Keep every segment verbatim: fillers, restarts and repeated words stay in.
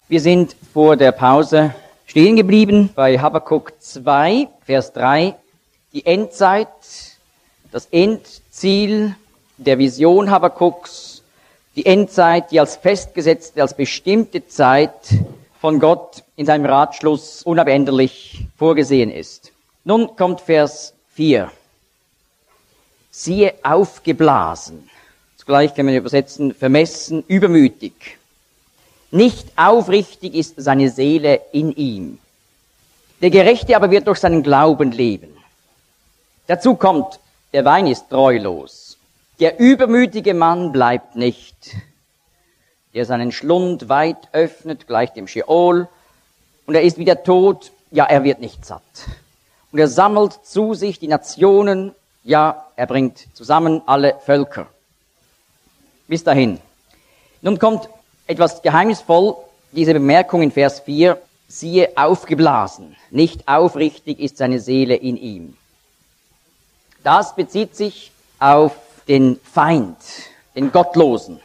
Wir sind vor der Pause stehen geblieben bei Habakuk zwei, Vers drei. Die Endzeit, das Endziel der Vision Habakuks, die Endzeit, die als festgesetzte, als bestimmte Zeit von Gott in seinem Ratschluss unabänderlich vorgesehen ist. Nun kommt Vers vier. Siehe aufgeblasen. Zugleich kann man übersetzen, vermessen, übermütig. Nicht aufrichtig ist seine Seele in ihm. Der Gerechte aber wird durch seinen Glauben leben. Dazu kommt, der Wein ist treulos. Der übermütige Mann bleibt nicht. Der seinen Schlund weit öffnet, gleich dem Scheol. Und er ist wie der Tod, ja, er wird nicht satt. Und er sammelt zu sich die Nationen, ja, er bringt zusammen alle Völker. Bis dahin. Nun kommt etwas geheimnisvoll, diese Bemerkung in Vers vier, siehe aufgeblasen, nicht aufrichtig ist seine Seele in ihm. Das bezieht sich auf den Feind, den Gottlosen.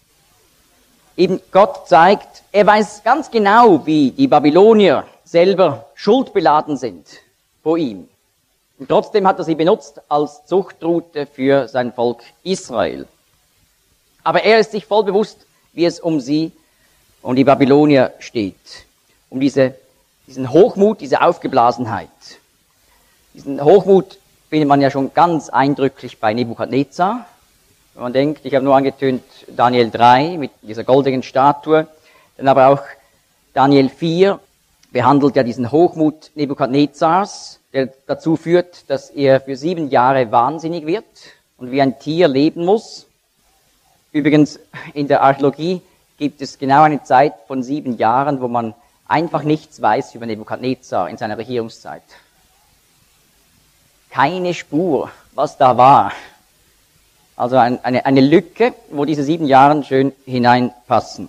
Eben Gott zeigt, er weiß ganz genau, wie die Babylonier selber schuldbeladen sind vor ihm. Und trotzdem hat er sie benutzt als Zuchtrute für sein Volk Israel. Aber er ist sich voll bewusst, wie es um sie, um die Babylonier steht. Um diese, diesen Hochmut, diese Aufgeblasenheit. Diesen Hochmut findet man ja schon ganz eindrücklich bei Nebukadnezar. Wenn man denkt, ich habe nur angetönt Daniel drei mit dieser goldenen Statue, dann aber auch Daniel vier behandelt ja diesen Hochmut Nebukadnezars, der dazu führt, dass er für sieben Jahre wahnsinnig wird und wie ein Tier leben muss. Übrigens, in der Archäologie gibt es genau eine Zeit von sieben Jahren, wo man einfach nichts weiß über Nebukadnezar in seiner Regierungszeit. Keine Spur, was da war. Also ein, eine, eine Lücke, wo diese sieben Jahre schön hineinpassen.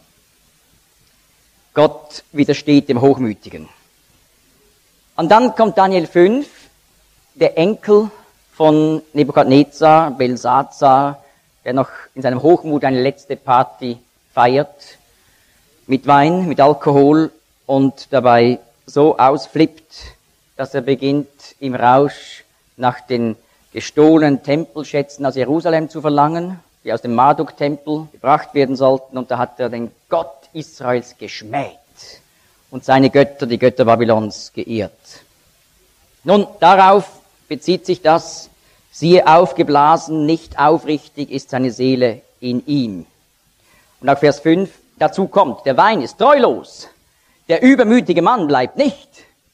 Gott widersteht dem Hochmütigen. Und dann kommt Daniel fünf, der Enkel von Nebukadnezar, Belsazar, der noch in seinem Hochmut eine letzte Party feiert, mit Wein, mit Alkohol und dabei so ausflippt, dass er beginnt, im Rausch nach den gestohlenen Tempelschätzen aus Jerusalem zu verlangen, die aus dem Marduk-Tempel gebracht werden sollten. Und da hat er den Gott Israels geschmäht und seine Götter, die Götter Babylons, geehrt. Nun, darauf bezieht sich das, siehe aufgeblasen, nicht aufrichtig ist seine Seele in ihm. Und auch Vers fünf, dazu kommt, der Wein ist treulos, der übermütige Mann bleibt nicht.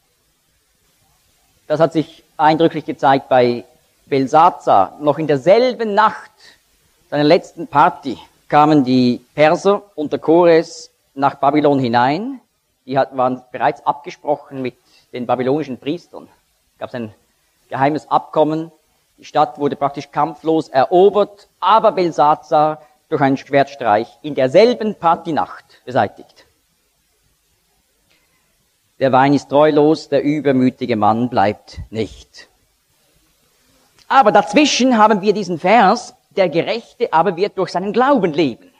Das hat sich eindrücklich gezeigt bei Belsazar. Noch in derselben Nacht seiner letzten Party kamen die Perser unter Kores nach Babylon hinein. Die waren bereits abgesprochen mit den babylonischen Priestern. Es gab ein geheimes Abkommen. Die Stadt wurde praktisch kampflos erobert, aber Belsazar durch einen Schwertstreich in derselben Partynacht beseitigt. Der Wein ist treulos, der übermütige Mann bleibt nicht. Aber dazwischen haben wir diesen Vers, der Gerechte aber wird durch seinen Glauben leben.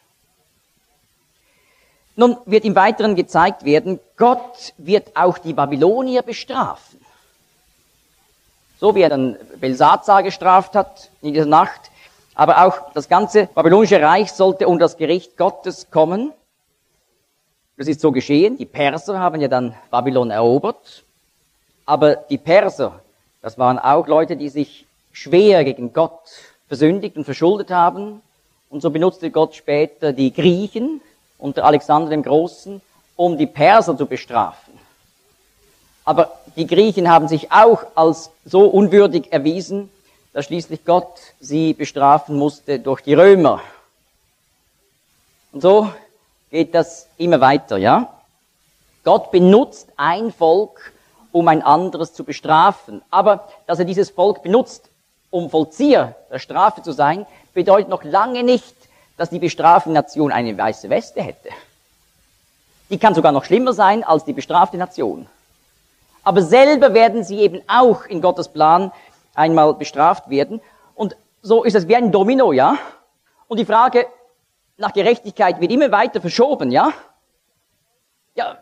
Nun wird im Weiteren gezeigt werden, Gott wird auch die Babylonier bestrafen. So wie er dann Belsazar gestraft hat in dieser Nacht. Aber auch das ganze babylonische Reich sollte unter das Gericht Gottes kommen. Das ist so geschehen. Die Perser haben ja dann Babylon erobert. Aber die Perser, das waren auch Leute, die sich schwer gegen Gott versündigt und verschuldet haben. Und so benutzte Gott später die Griechen unter Alexander dem Großen, um die Perser zu bestrafen. Aber die Griechen haben sich auch als so unwürdig erwiesen, dass schließlich Gott sie bestrafen musste durch die Römer. Und so geht das immer weiter, ja? Gott benutzt ein Volk, um ein anderes zu bestrafen. Aber dass er dieses Volk benutzt, um Vollzieher der Strafe zu sein, bedeutet noch lange nicht, dass die bestrafte Nation eine weiße Weste hätte. Die kann sogar noch schlimmer sein als die bestrafte Nation. Aber selber werden sie eben auch in Gottes Plan einmal bestraft werden. Und so ist es wie ein Domino, ja? Und die Frage nach Gerechtigkeit wird immer weiter verschoben, ja? Ja,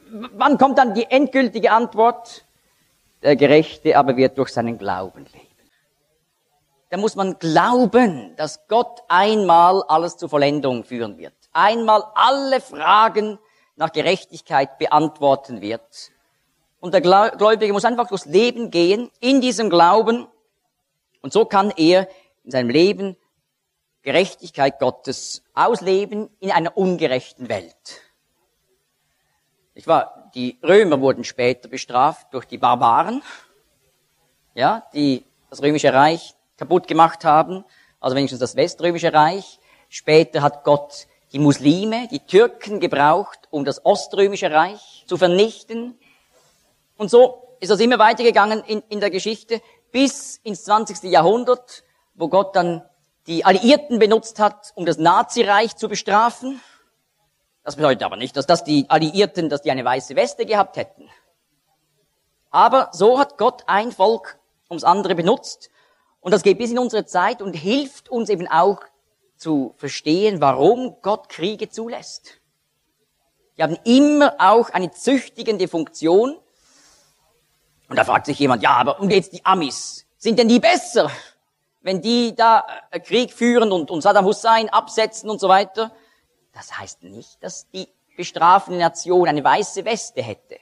wann kommt dann die endgültige Antwort? Der Gerechte aber wird durch seinen Glauben leben. Da muss man glauben, dass Gott einmal alles zur Vollendung führen wird. Einmal alle Fragen nach Gerechtigkeit beantworten wird. Und der Gläubige muss einfach durchs Leben gehen, in diesem Glauben. Und so kann er in seinem Leben Gerechtigkeit Gottes ausleben in einer ungerechten Welt. Ich war, die Römer wurden später bestraft durch die Barbaren, ja, die das Römische Reich kaputt gemacht haben, also wenigstens das Weströmische Reich. Später hat Gott die Muslime, die Türken gebraucht, um das Oströmische Reich zu vernichten. Und so ist das immer weitergegangen in, in der Geschichte bis ins zwanzigste Jahrhundert, wo Gott dann die Alliierten benutzt hat, um das Nazireich zu bestrafen. Das bedeutet aber nicht, dass das die Alliierten, dass die eine weiße Weste gehabt hätten. Aber so hat Gott ein Volk ums andere benutzt. Und das geht bis in unsere Zeit und hilft uns eben auch zu verstehen, warum Gott Kriege zulässt. Die haben immer auch eine züchtigende Funktion. Und da fragt sich jemand, ja, aber und jetzt die Amis, sind denn die besser, wenn die da Krieg führen und, und Saddam Hussein absetzen und so weiter? Das heißt nicht, dass die bestrafende Nation eine weiße Weste hätte.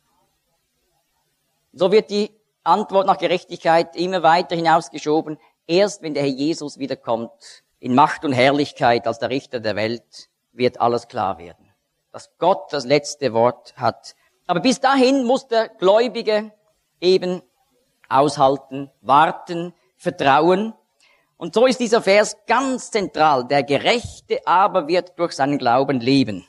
So wird die Antwort nach Gerechtigkeit immer weiter hinausgeschoben. Erst wenn der Herr Jesus wiederkommt, in Macht und Herrlichkeit als der Richter der Welt, wird alles klar werden. Dass Gott das letzte Wort hat. Aber bis dahin muss der Gläubige eben aushalten, warten, vertrauen. Und so ist dieser Vers ganz zentral. Der Gerechte aber wird durch seinen Glauben leben.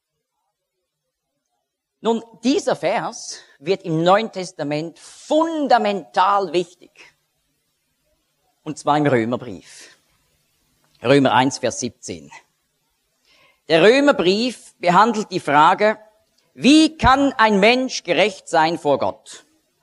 Nun, dieser Vers wird im Neuen Testament fundamental wichtig. Und zwar im Römerbrief. Römer eins, Vers siebzehn. Der Römerbrief behandelt die Frage, wie kann ein Mensch gerecht sein vor Gott?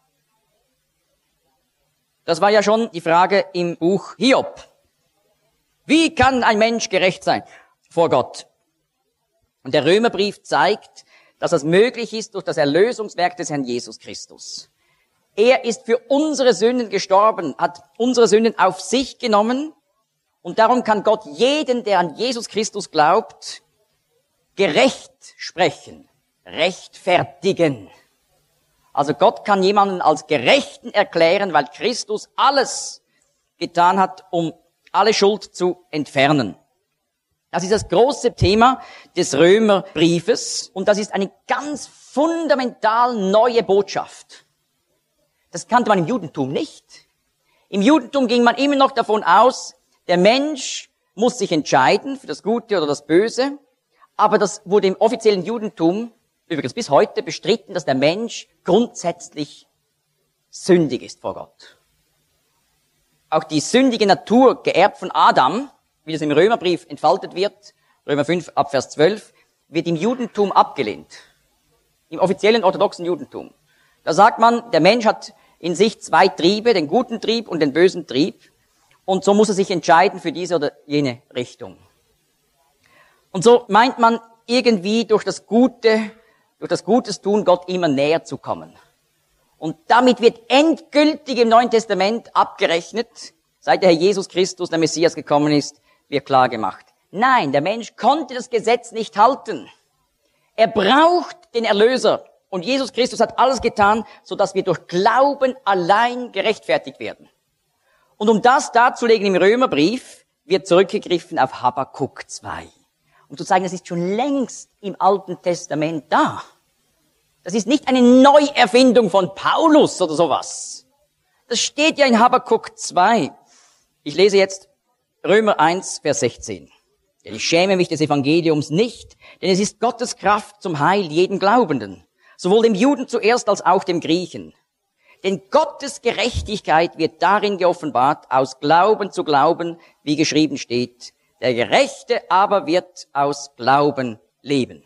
Das war ja schon die Frage im Buch Hiob. Wie kann ein Mensch gerecht sein vor Gott? Und der Römerbrief zeigt, dass das möglich ist durch das Erlösungswerk des Herrn Jesus Christus. Er ist für unsere Sünden gestorben, hat unsere Sünden auf sich genommen und darum kann Gott jeden, der an Jesus Christus glaubt, gerecht sprechen, rechtfertigen. Also Gott kann jemanden als Gerechten erklären, weil Christus alles getan hat, um alle Schuld zu entfernen. Das ist das große Thema des Römerbriefes und das ist eine ganz fundamental neue Botschaft. Das kannte man im Judentum nicht. Im Judentum ging man immer noch davon aus, der Mensch muss sich entscheiden für das Gute oder das Böse, aber das wurde im offiziellen Judentum übrigens bis heute bestritten, dass der Mensch grundsätzlich sündig ist vor Gott. Auch die sündige Natur, geerbt von Adam, wie das im Römerbrief entfaltet wird, Römer fünf ab Vers zwölf, wird im Judentum abgelehnt. Im offiziellen orthodoxen Judentum. Da sagt man, der Mensch hat in sich zwei Triebe, den guten Trieb und den bösen Trieb. Und so muss er sich entscheiden für diese oder jene Richtung. Und so meint man irgendwie durch das Gute, durch das Gutes tun, Gott immer näher zu kommen. Und damit wird endgültig im Neuen Testament abgerechnet, seit der Herr Jesus Christus, der Messias, gekommen ist, wird klar gemacht. Nein, der Mensch konnte das Gesetz nicht halten. Er braucht den Erlöser. Und Jesus Christus hat alles getan, sodass wir durch Glauben allein gerechtfertigt werden. Und um das darzulegen im Römerbrief, wird zurückgegriffen auf Habakuk zwei. Um zu zeigen, das ist schon längst im Alten Testament da. Das ist nicht eine Neuerfindung von Paulus oder sowas. Das steht ja in Habakuk zwei. Ich lese jetzt Römer eins, Vers sechzehn. Denn ich schäme mich des Evangeliums nicht, denn es ist Gottes Kraft zum Heil jeden Glaubenden, sowohl dem Juden zuerst als auch dem Griechen. Denn Gottes Gerechtigkeit wird darin geoffenbart, aus Glauben zu Glauben, wie geschrieben steht. Der Gerechte aber wird aus Glauben leben.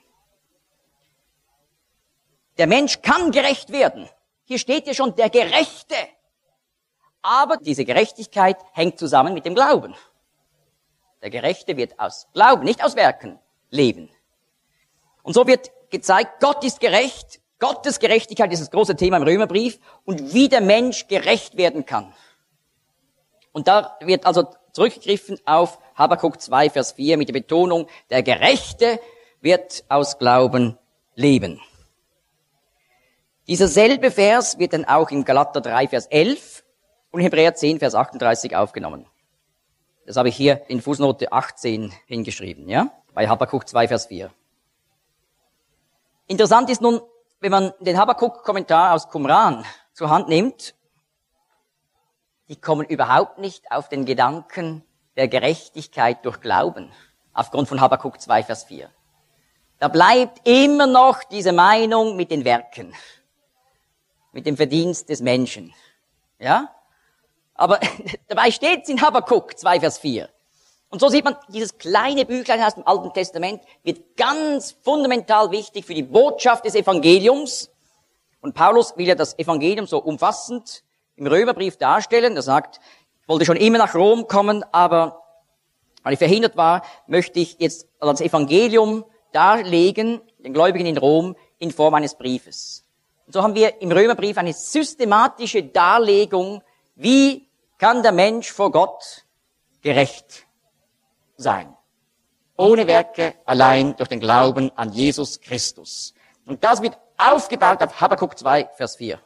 Der Mensch kann gerecht werden. Hier steht ja schon der Gerechte. Aber diese Gerechtigkeit hängt zusammen mit dem Glauben. Der Gerechte wird aus Glauben, nicht aus Werken, leben. Und so wird gezeigt, Gott ist gerecht. Gottes Gerechtigkeit ist das große Thema im Römerbrief und wie der Mensch gerecht werden kann. Und da wird also zurückgegriffen auf Habakuk zwei, Vers vier mit der Betonung, der Gerechte wird aus Glauben leben. Dieser selbe Vers wird dann auch in Galater drei, Vers elf und Hebräer zehn, Vers achtunddreißig aufgenommen. Das habe ich hier in Fußnote achtzehn hingeschrieben, ja, bei Habakuk zwei, Vers vier. Interessant ist nun, wenn man den Habakuk-Kommentar aus Qumran zur Hand nimmt, die kommen überhaupt nicht auf den Gedanken der Gerechtigkeit durch Glauben, aufgrund von Habakuk zwei, Vers vier. Da bleibt immer noch diese Meinung mit den Werken, mit dem Verdienst des Menschen. Ja? Aber dabei steht es in Habakuk zwei, Vers vier. Und so sieht man, dieses kleine Büchlein aus dem Alten Testament wird ganz fundamental wichtig für die Botschaft des Evangeliums. Und Paulus will ja das Evangelium so umfassend im Römerbrief darstellen. Er sagt, ich wollte schon immer nach Rom kommen, aber weil ich verhindert war, möchte ich jetzt das Evangelium darlegen, den Gläubigen in Rom, in Form eines Briefes. Und so haben wir im Römerbrief eine systematische Darlegung, wie kann der Mensch vor Gott gerecht sein. Ohne Werke, allein durch den Glauben an Jesus Christus. Und das wird aufgebaut auf Habakuk zwei, Vers vier.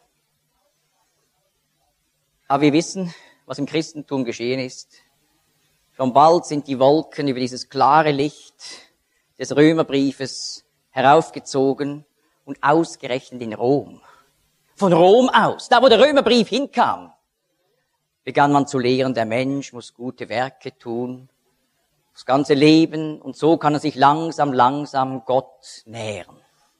Aber wir wissen, was im Christentum geschehen ist. Schon bald sind die Wolken über dieses klare Licht des Römerbriefes heraufgezogen und ausgerechnet in Rom. Von Rom aus, da wo der Römerbrief hinkam, begann man zu lehren, der Mensch muss gute Werke tun, das ganze Leben, und so kann er sich langsam, langsam Gott nähern.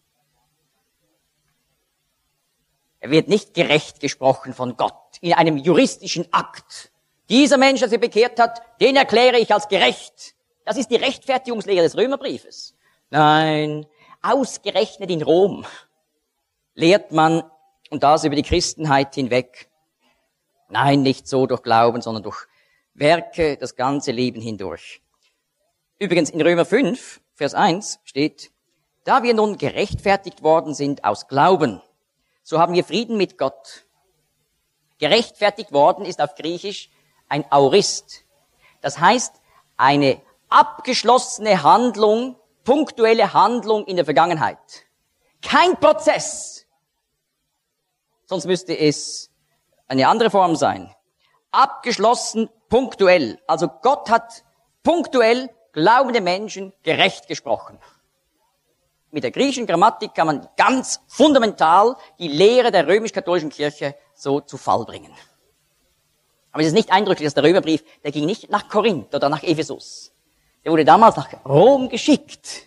Er wird nicht gerecht gesprochen von Gott in einem juristischen Akt. Dieser Mensch, der sich bekehrt hat, den erkläre ich als gerecht. Das ist die Rechtfertigungslehre des Römerbriefes. Nein, ausgerechnet in Rom lehrt man, und das über die Christenheit hinweg, nein, nicht so durch Glauben, sondern durch Werke das ganze Leben hindurch. Übrigens in Römer fünf, Vers eins steht, da wir nun gerechtfertigt worden sind aus Glauben, so haben wir Frieden mit Gott. Gerechtfertigt worden ist auf Griechisch ein Aorist. Das heißt, eine abgeschlossene Handlung, punktuelle Handlung in der Vergangenheit. Kein Prozess. Sonst müsste es eine andere Form sein. Abgeschlossen, punktuell. Also Gott hat punktuell glaubende Menschen gerecht gesprochen. Mit der griechischen Grammatik kann man ganz fundamental die Lehre der römisch-katholischen Kirche so zu Fall bringen. Aber es ist nicht eindrücklich, dass der Römerbrief, der ging nicht nach Korinth oder nach Ephesus. Der wurde damals nach Rom geschickt.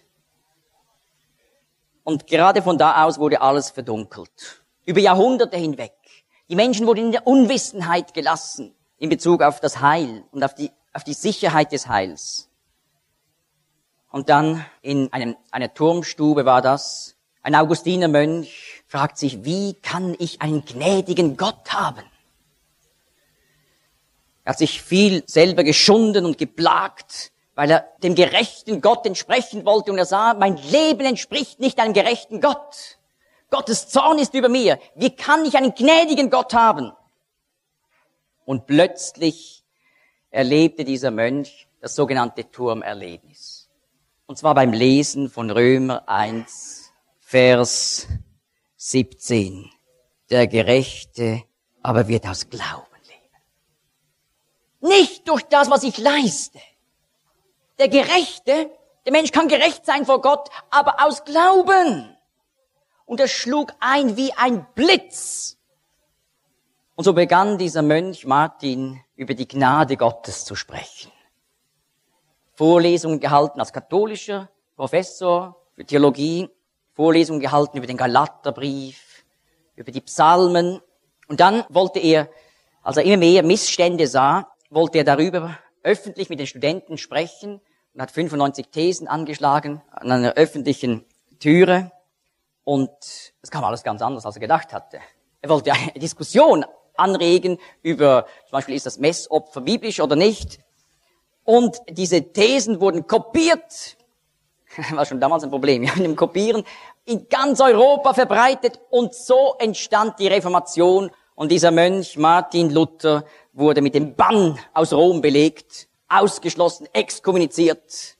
Und gerade von da aus wurde alles verdunkelt. Über Jahrhunderte hinweg. Die Menschen wurden in der Unwissenheit gelassen in Bezug auf das Heil und auf die, auf die Sicherheit des Heils. Und dann in einem, einer Turmstube war das. Ein Augustinermönch fragt sich, wie kann ich einen gnädigen Gott haben? Er hat sich viel selber geschunden und geplagt, weil er dem gerechten Gott entsprechen wollte. Und er sah, mein Leben entspricht nicht einem gerechten Gott. Gottes Zorn ist über mir. Wie kann ich einen gnädigen Gott haben? Und plötzlich erlebte dieser Mönch das sogenannte Turmerlebnis. Und zwar beim Lesen von Römer eins, Vers siebzehn. Der Gerechte aber wird aus Glauben leben. Nicht durch das, was ich leiste. Der Gerechte, der Mensch kann gerecht sein vor Gott, aber aus Glauben. Und er schlug ein wie ein Blitz. Und so begann dieser Mönch Martin über die Gnade Gottes zu sprechen. Vorlesungen gehalten als katholischer Professor für Theologie, Vorlesungen gehalten über den Galaterbrief, über die Psalmen. Und dann wollte er, als er immer mehr Missstände sah, wollte er darüber öffentlich mit den Studenten sprechen und hat fünfundneunzig Thesen angeschlagen an einer öffentlichen Türe. Und es kam alles ganz anders, als er gedacht hatte. Er wollte eine Diskussion anregen über, zum Beispiel, ist das Messopfer biblisch oder nicht? Und diese Thesen wurden kopiert. War schon damals ein Problem, ja, mit dem Kopieren. in ganz Europa verbreitet und so entstand die Reformation und dieser Mönch Martin Luther wurde mit dem Bann aus Rom belegt, ausgeschlossen, exkommuniziert.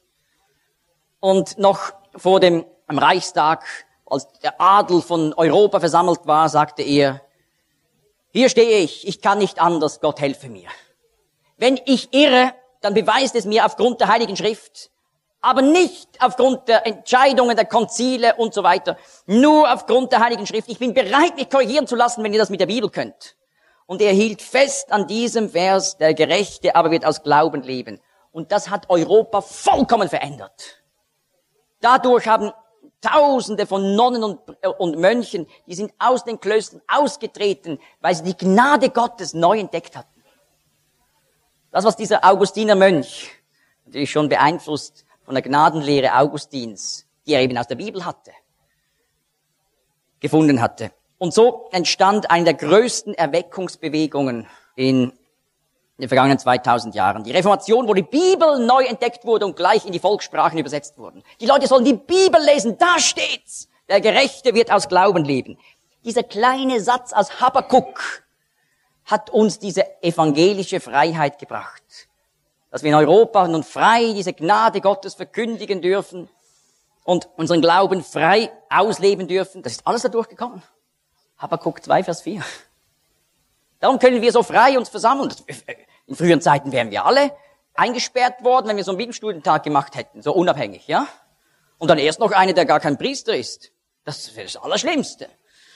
Und noch vor dem am Reichstag, als der Adel von Europa versammelt war, sagte er, hier stehe ich, ich kann nicht anders, Gott helfe mir. Wenn ich irre, dann beweist es mir aufgrund der Heiligen Schrift, aber nicht aufgrund der Entscheidungen der Konzile und so weiter, nur aufgrund der Heiligen Schrift. Ich bin bereit, mich korrigieren zu lassen, wenn ihr das mit der Bibel könnt. Und er hielt fest an diesem Vers, der Gerechte aber wird aus Glauben leben. Und das hat Europa vollkommen verändert. Dadurch haben Tausende von Nonnen und, und Mönchen, die sind aus den Klöstern ausgetreten, weil sie die Gnade Gottes neu entdeckt hatten. Das, was dieser Augustiner Mönch, natürlich schon beeinflusst von der Gnadenlehre Augustins, die er eben aus der Bibel hatte, gefunden hatte. Und so entstand eine der größten Erweckungsbewegungen in den vergangenen zweitausend Jahren. Die Reformation, wo die Bibel neu entdeckt wurde und gleich in die Volkssprachen übersetzt wurden. Die Leute sollen die Bibel lesen, da steht's. Der Gerechte wird aus Glauben leben. Dieser kleine Satz aus Habakuk hat uns diese evangelische Freiheit gebracht. Dass wir in Europa nun frei diese Gnade Gottes verkündigen dürfen und unseren Glauben frei ausleben dürfen. Das ist alles dadurch gekommen. Habakuk zwei, Vers vier. Darum können wir so frei uns versammeln. In früheren Zeiten wären wir alle eingesperrt worden, wenn wir so einen Bibelstudientag gemacht hätten, so unabhängig, ja? Und dann erst noch einer, der gar kein Priester ist. Das wäre das Allerschlimmste.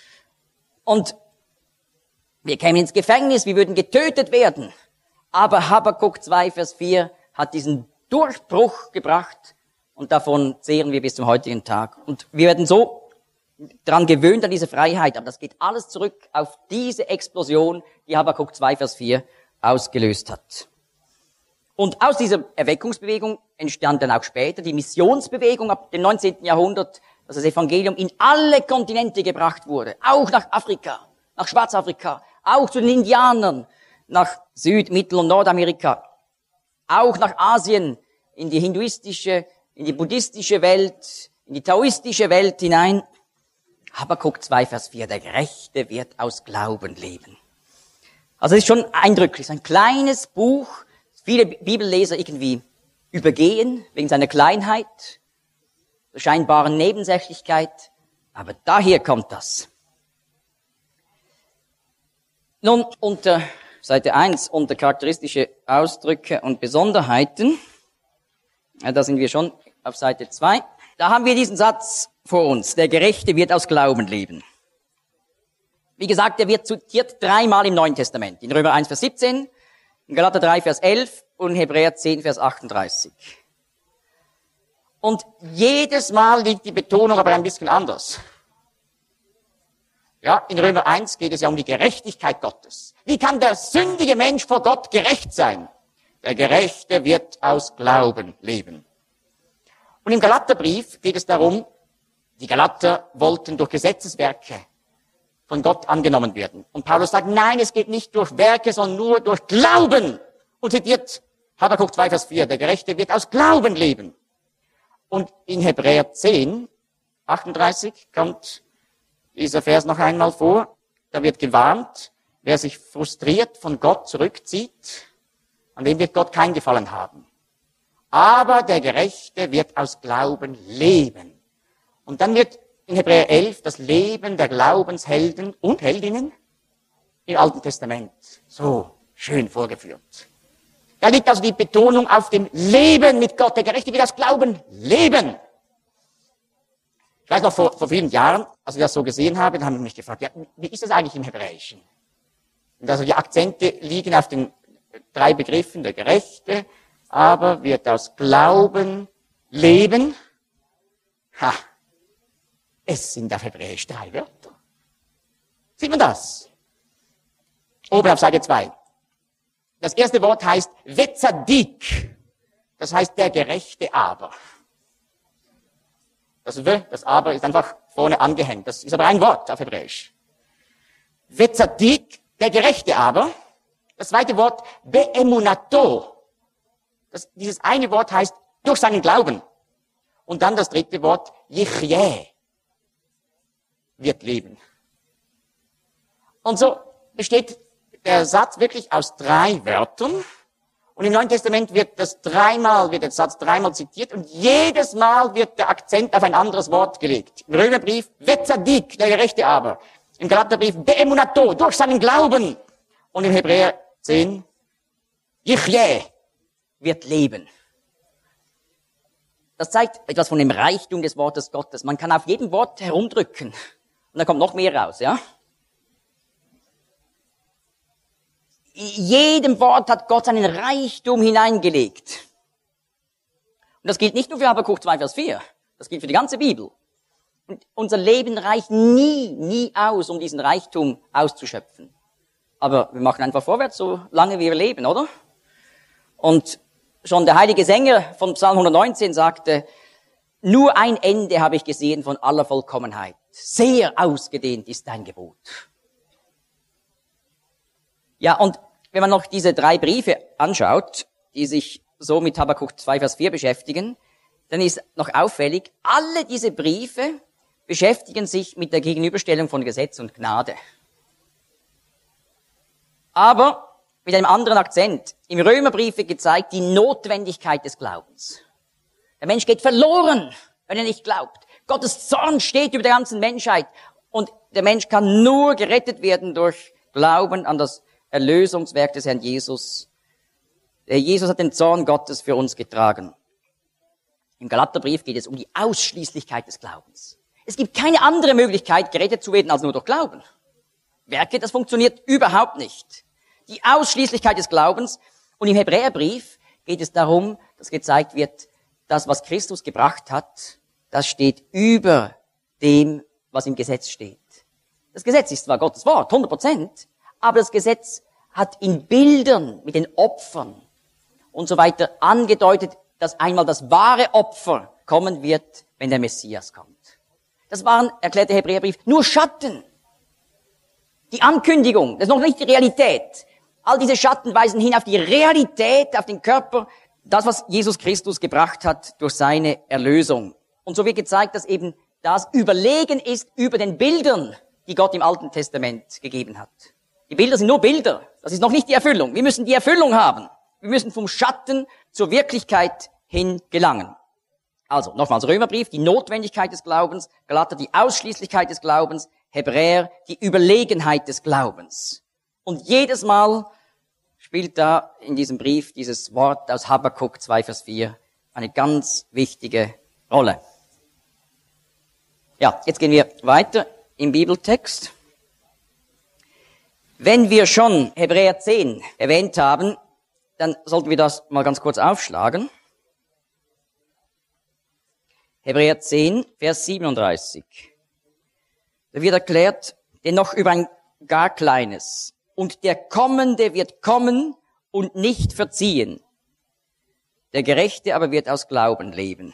Und wir kämen ins Gefängnis, wir würden getötet werden. Aber Habakuk zwei, Vers vier hat diesen Durchbruch gebracht und davon zehren wir bis zum heutigen Tag. Und wir werden so daran gewöhnt an diese Freiheit, aber das geht alles zurück auf diese Explosion, die Habakuk zwei, Vers vier ausgelöst hat. Und aus dieser Erweckungsbewegung entstand dann auch später die Missionsbewegung ab dem neunzehnten Jahrhundert, dass das Evangelium in alle Kontinente gebracht wurde, auch nach Afrika, nach Schwarzafrika, auch zu den Indianern, nach Süd-, Mittel- und Nordamerika, auch nach Asien, in die hinduistische, in die buddhistische Welt, in die taoistische Welt hinein. Habakuk zwei, Vers vier, der Gerechte wird aus Glauben leben. Also es ist schon eindrücklich, so ein kleines Buch, das viele Bibelleser irgendwie übergehen, wegen seiner Kleinheit, der scheinbaren Nebensächlichkeit, aber daher kommt das. Nun, unter Seite eins, unter charakteristische Ausdrücke und Besonderheiten, ja, da sind wir schon auf Seite zwei, da haben wir diesen Satz vor uns, der Gerechte wird aus Glauben leben. Wie gesagt, er wird zitiert dreimal im Neuen Testament. In Römer eins, Vers siebzehn, in Galater drei, Vers elf und in Hebräer zehn, Vers achtunddreißig. Und jedes Mal liegt die Betonung aber ein bisschen anders. Ja, in Römer eins geht es ja um die Gerechtigkeit Gottes. Wie kann der sündige Mensch vor Gott gerecht sein? Der Gerechte wird aus Glauben leben. Und im Galaterbrief geht es darum, die Galater wollten durch Gesetzeswerke von Gott angenommen werden. Und Paulus sagt, nein, es geht nicht durch Werke, sondern nur durch Glauben. Und zitiert Habakuk zwei, Vers vier, der Gerechte wird aus Glauben leben. Und in Hebräer zehn, achtunddreißig kommt dieser Vers noch einmal vor. Da wird gewarnt, wer sich frustriert von Gott zurückzieht, an dem wird Gott keinen Gefallen haben. Aber der Gerechte wird aus Glauben leben. Und dann wird in Hebräer elf das Leben der Glaubenshelden und Heldinnen im Alten Testament so schön vorgeführt. Da liegt also die Betonung auf dem Leben mit Gott. Der Gerechte wird aus Glauben leben. Ich weiß noch, vor, vor vielen Jahren, als ich das so gesehen habe, dann haben wir mich gefragt, ja, wie ist das eigentlich im Hebräischen? Und also die Akzente liegen auf den drei Begriffen, der Gerechte, aber wird aus Glauben leben. Ha, es sind auf Hebräisch drei Wörter. Sieht man das? Oben auf Seite zwei. Das erste Wort heißt Wetzadik. Das heißt der Gerechte aber. Das W, das aber ist einfach vorne angehängt. Das ist aber ein Wort auf Hebräisch. Wetzadik, der Gerechte aber. Das zweite Wort Beemunato. Das, dieses eine Wort heißt durch seinen Glauben. Und dann das dritte Wort Yichye. wird leben. Und so besteht der Satz wirklich aus drei Wörtern. Und im Neuen Testament wird das dreimal, wird der Satz dreimal zitiert und jedes Mal wird der Akzent auf ein anderes Wort gelegt. Im Römerbrief, Vetzadik, der Gerechte aber. Im Galaterbrief, Beemunato, durch seinen Glauben. Und im Hebräer zehn, Yichye, wird leben. Das zeigt etwas von dem Reichtum des Wortes Gottes. Man kann auf jedem Wort herumdrücken und dann kommt noch mehr raus, ja? In jedem Wort hat Gott seinen Reichtum hineingelegt. Und das gilt nicht nur für Habakuk zwei, Vers vier. Das gilt für die ganze Bibel. Und unser Leben reicht nie, nie aus, um diesen Reichtum auszuschöpfen. Aber wir machen einfach vorwärts, solange wir leben, oder? Und schon der heilige Sänger von Psalm hundertneunzehn sagte, nur ein Ende habe ich gesehen von aller Vollkommenheit. Sehr ausgedehnt ist dein Gebot. Ja, und wenn man noch diese drei Briefe anschaut, die sich so mit Habakuk zwei, Vers vier beschäftigen, dann ist noch auffällig, alle diese Briefe beschäftigen sich mit der Gegenüberstellung von Gesetz und Gnade. Aber mit einem anderen Akzent. Im Römerbrief wird gezeigt die Notwendigkeit des Glaubens. Der Mensch geht verloren, wenn er nicht glaubt. Gottes Zorn steht über der ganzen Menschheit und der Mensch kann nur gerettet werden durch Glauben an das Erlösungswerk des Herrn Jesus. Der Jesus hat den Zorn Gottes für uns getragen. Im Galaterbrief geht es um die Ausschließlichkeit des Glaubens. Es gibt keine andere Möglichkeit, gerettet zu werden, als nur durch Glauben. Werke, das funktioniert überhaupt nicht. Die Ausschließlichkeit des Glaubens. Und im Hebräerbrief geht es darum, dass gezeigt wird, das, was Christus gebracht hat, das steht über dem, was im Gesetz steht. Das Gesetz ist zwar Gottes Wort, hundert Prozent, aber das Gesetz hat in Bildern mit den Opfern und so weiter angedeutet, dass einmal das wahre Opfer kommen wird, wenn der Messias kommt. Das waren, erklärt der Hebräerbrief, nur Schatten. Die Ankündigung, das ist noch nicht die Realität. All diese Schatten weisen hin auf die Realität, auf den Körper, das, was Jesus Christus gebracht hat durch seine Erlösung. Und so wird gezeigt, dass eben das überlegen ist über den Bildern, die Gott im Alten Testament gegeben hat. Die Bilder sind nur Bilder. Das ist noch nicht die Erfüllung. Wir müssen die Erfüllung haben. Wir müssen vom Schatten zur Wirklichkeit hin gelangen. Also, nochmals Römerbrief, die Notwendigkeit des Glaubens, Galater, die Ausschließlichkeit des Glaubens, Hebräer, die Überlegenheit des Glaubens. Und jedes Mal spielt da in diesem Brief dieses Wort aus Habakuk zwei, Vers vier eine ganz wichtige Rolle. Ja, jetzt gehen wir weiter im Bibeltext. Wenn wir schon Hebräer zehn erwähnt haben, dann sollten wir das mal ganz kurz aufschlagen. Hebräer zehn, Vers siebenunddreißig. Da wird erklärt, denn noch über ein gar kleines. Und der Kommende wird kommen und nicht verziehen. Der Gerechte aber wird aus Glauben leben.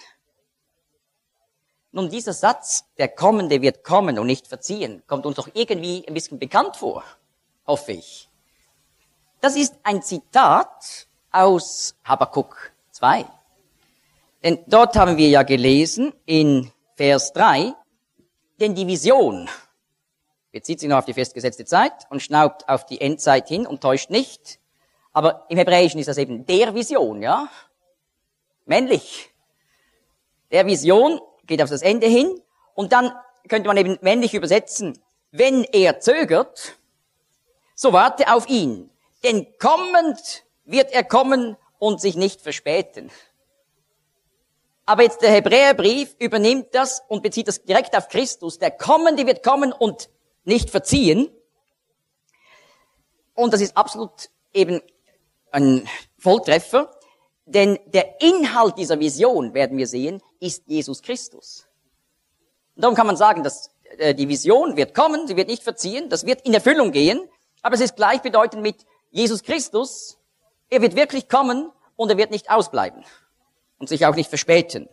Nun, dieser Satz, der Kommende wird kommen und nicht verziehen, kommt uns doch irgendwie ein bisschen bekannt vor, hoffe ich. Das ist ein Zitat aus Habakuk zwei. Denn dort haben wir ja gelesen in Vers drei, denn die Vision bezieht sich noch auf die festgesetzte Zeit und schnaubt auf die Endzeit hin und täuscht nicht. Aber im Hebräischen ist das eben der Vision, ja? Männlich. Der Vision geht auf das Ende hin und dann könnte man eben männlich übersetzen, wenn er zögert, so warte auf ihn, denn kommend wird er kommen und sich nicht verspäten. Aber jetzt der Hebräerbrief übernimmt das und bezieht das direkt auf Christus. Der Kommende wird kommen und nicht verziehen. Und das ist absolut eben ein Volltreffer, denn der Inhalt dieser Vision, werden wir sehen, ist Jesus Christus. Und darum kann man sagen, dass äh, die Vision wird kommen, sie wird nicht verziehen, das wird in Erfüllung gehen, aber es ist gleichbedeutend mit Jesus Christus. Er wird wirklich kommen und er wird nicht ausbleiben und sich auch nicht verspäten.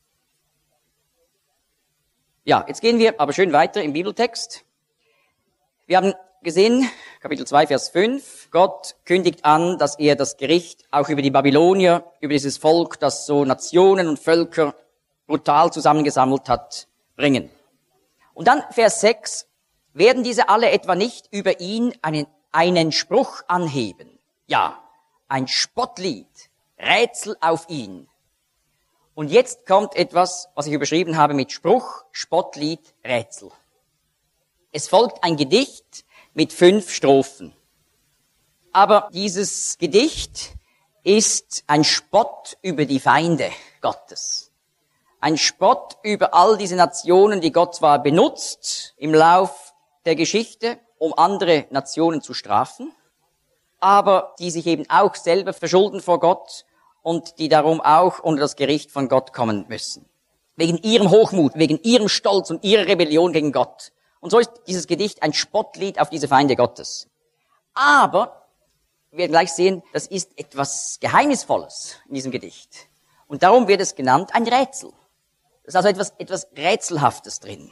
Ja, jetzt gehen wir aber schön weiter im Bibeltext. Wir haben gesehen, Kapitel zwei, Vers fünf, Gott kündigt an, dass er das Gericht auch über die Babylonier, über dieses Volk, das so Nationen und Völker brutal zusammengesammelt hat, bringen. Und dann Vers sechs, werden diese alle etwa nicht über ihn einen, einen Spruch anheben? Ja, ein Spottlied, Rätsel auf ihn. Und jetzt kommt etwas, was ich überschrieben habe mit Spruch, Spottlied, Rätsel. Es folgt ein Gedicht mit fünf Strophen. Aber dieses Gedicht ist ein Spott über die Feinde Gottes. Ein Spott über all diese Nationen, die Gott zwar benutzt im Lauf der Geschichte, um andere Nationen zu strafen, aber die sich eben auch selber verschulden vor Gott und die darum auch unter das Gericht von Gott kommen müssen. Wegen ihrem Hochmut, wegen ihrem Stolz und ihrer Rebellion gegen Gott. Und so ist dieses Gedicht ein Spottlied auf diese Feinde Gottes. Aber wir werden gleich sehen, das ist etwas Geheimnisvolles in diesem Gedicht. Und darum wird es genannt ein Rätsel. Da ist also etwas, etwas Rätselhaftes drin.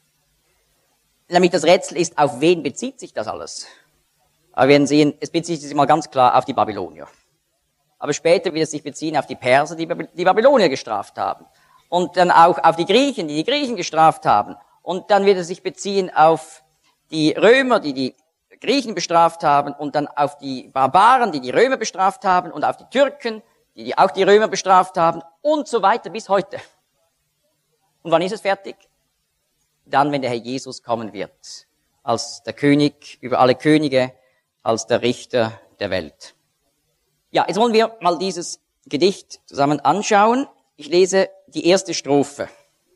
Damit das Rätsel ist, auf wen bezieht sich das alles? Aber wir werden sehen, es bezieht sich mal ganz klar auf die Babylonier. Aber später wird es sich beziehen auf die Perser, die die Babylonier gestraft haben. Und dann auch auf die Griechen, die die Griechen gestraft haben. Und dann wird es sich beziehen auf die Römer, die die Griechen bestraft haben. Und dann auf die Barbaren, die die Römer bestraft haben. Und auf die Türken, die, die auch die Römer bestraft haben. Und so weiter bis heute. Und wann ist es fertig? Dann, wenn der Herr Jesus kommen wird. Als der König über alle Könige, als der Richter der Welt. Ja, jetzt wollen wir mal dieses Gedicht zusammen anschauen. Ich lese die erste Strophe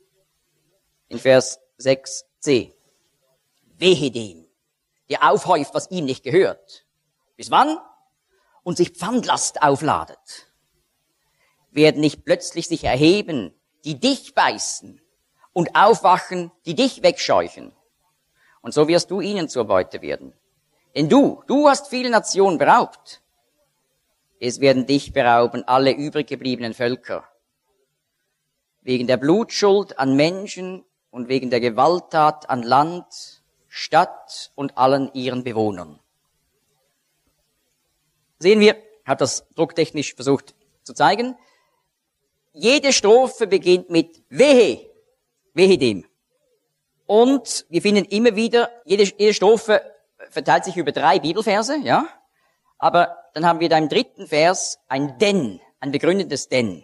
in Vers sechs c. Wehe dem, der aufhäuft, was ihm nicht gehört. Bis wann? Und sich Pfandlast aufladet. Werden nicht plötzlich sich erheben, die dich beißen und aufwachen, die dich wegscheuchen. Und so wirst du ihnen zur Beute werden. Denn du, du hast viele Nationen beraubt. Es werden dich berauben alle übrig gebliebenen Völker. Wegen der Blutschuld an Menschen und wegen der Gewalttat an Land, Stadt und allen ihren Bewohnern. Sehen wir, ich habe das drucktechnisch versucht zu zeigen. Jede Strophe beginnt mit Wehe, wehe dem. Und wir finden immer wieder, jede, jede Strophe verteilt sich über drei Bibelverse, ja. Aber dann haben wir da im dritten Vers ein Denn, ein begründetes Denn.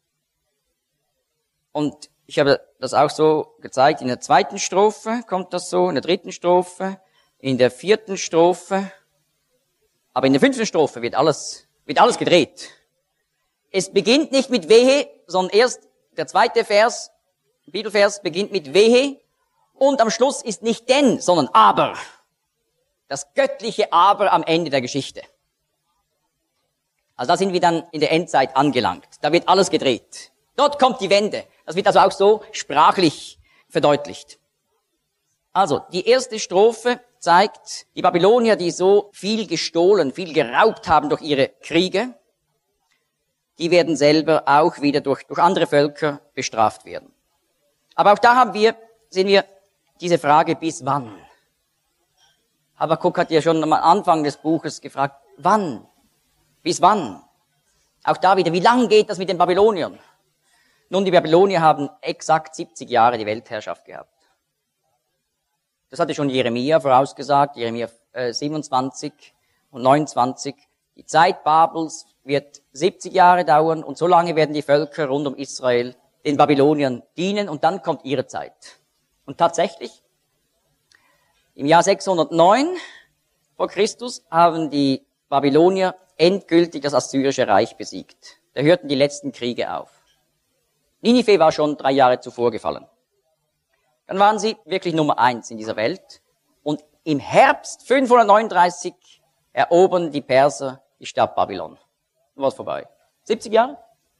Und ich habe das auch so gezeigt, in der zweiten Strophe kommt das so, in der dritten Strophe, in der vierten Strophe. Aber in der fünften Strophe wird alles, wird alles gedreht. Es beginnt nicht mit Wehe, sondern erst der zweite Vers, Bibelvers beginnt mit Wehe und am Schluss ist nicht denn, sondern aber. Das göttliche Aber am Ende der Geschichte. Also da sind wir dann in der Endzeit angelangt. Da wird alles gedreht. Dort kommt die Wende. Das wird also auch so sprachlich verdeutlicht. Also, die erste Strophe zeigt die Babylonier, die so viel gestohlen, viel geraubt haben durch ihre Kriege, die werden selber auch wieder durch, durch andere Völker bestraft werden. Aber auch da haben wir, sehen wir diese Frage, bis wann? Habakuk hat ja schon am Anfang des Buches gefragt, wann? Bis wann? Auch da wieder, wie lang geht das mit den Babyloniern? Nun, die Babylonier haben exakt siebzig Jahre die Weltherrschaft gehabt. Das hatte schon Jeremia vorausgesagt, Jeremia äh, siebenundzwanzig und neunundzwanzig. Die Zeit Babels wird siebzig Jahre dauern und so lange werden die Völker rund um Israel den Babyloniern dienen und dann kommt ihre Zeit. Und tatsächlich, im Jahr sechshundertneun vor Christus haben die Babylonier endgültig das assyrische Reich besiegt. Da hörten die letzten Kriege auf. Ninive war schon drei Jahre zuvor gefallen. Dann waren sie wirklich Nummer eins in dieser Welt. Und im Herbst fünfhundertneununddreißig erobern die Perser die Stadt Babylon. Dann war es vorbei. siebzig Jahre?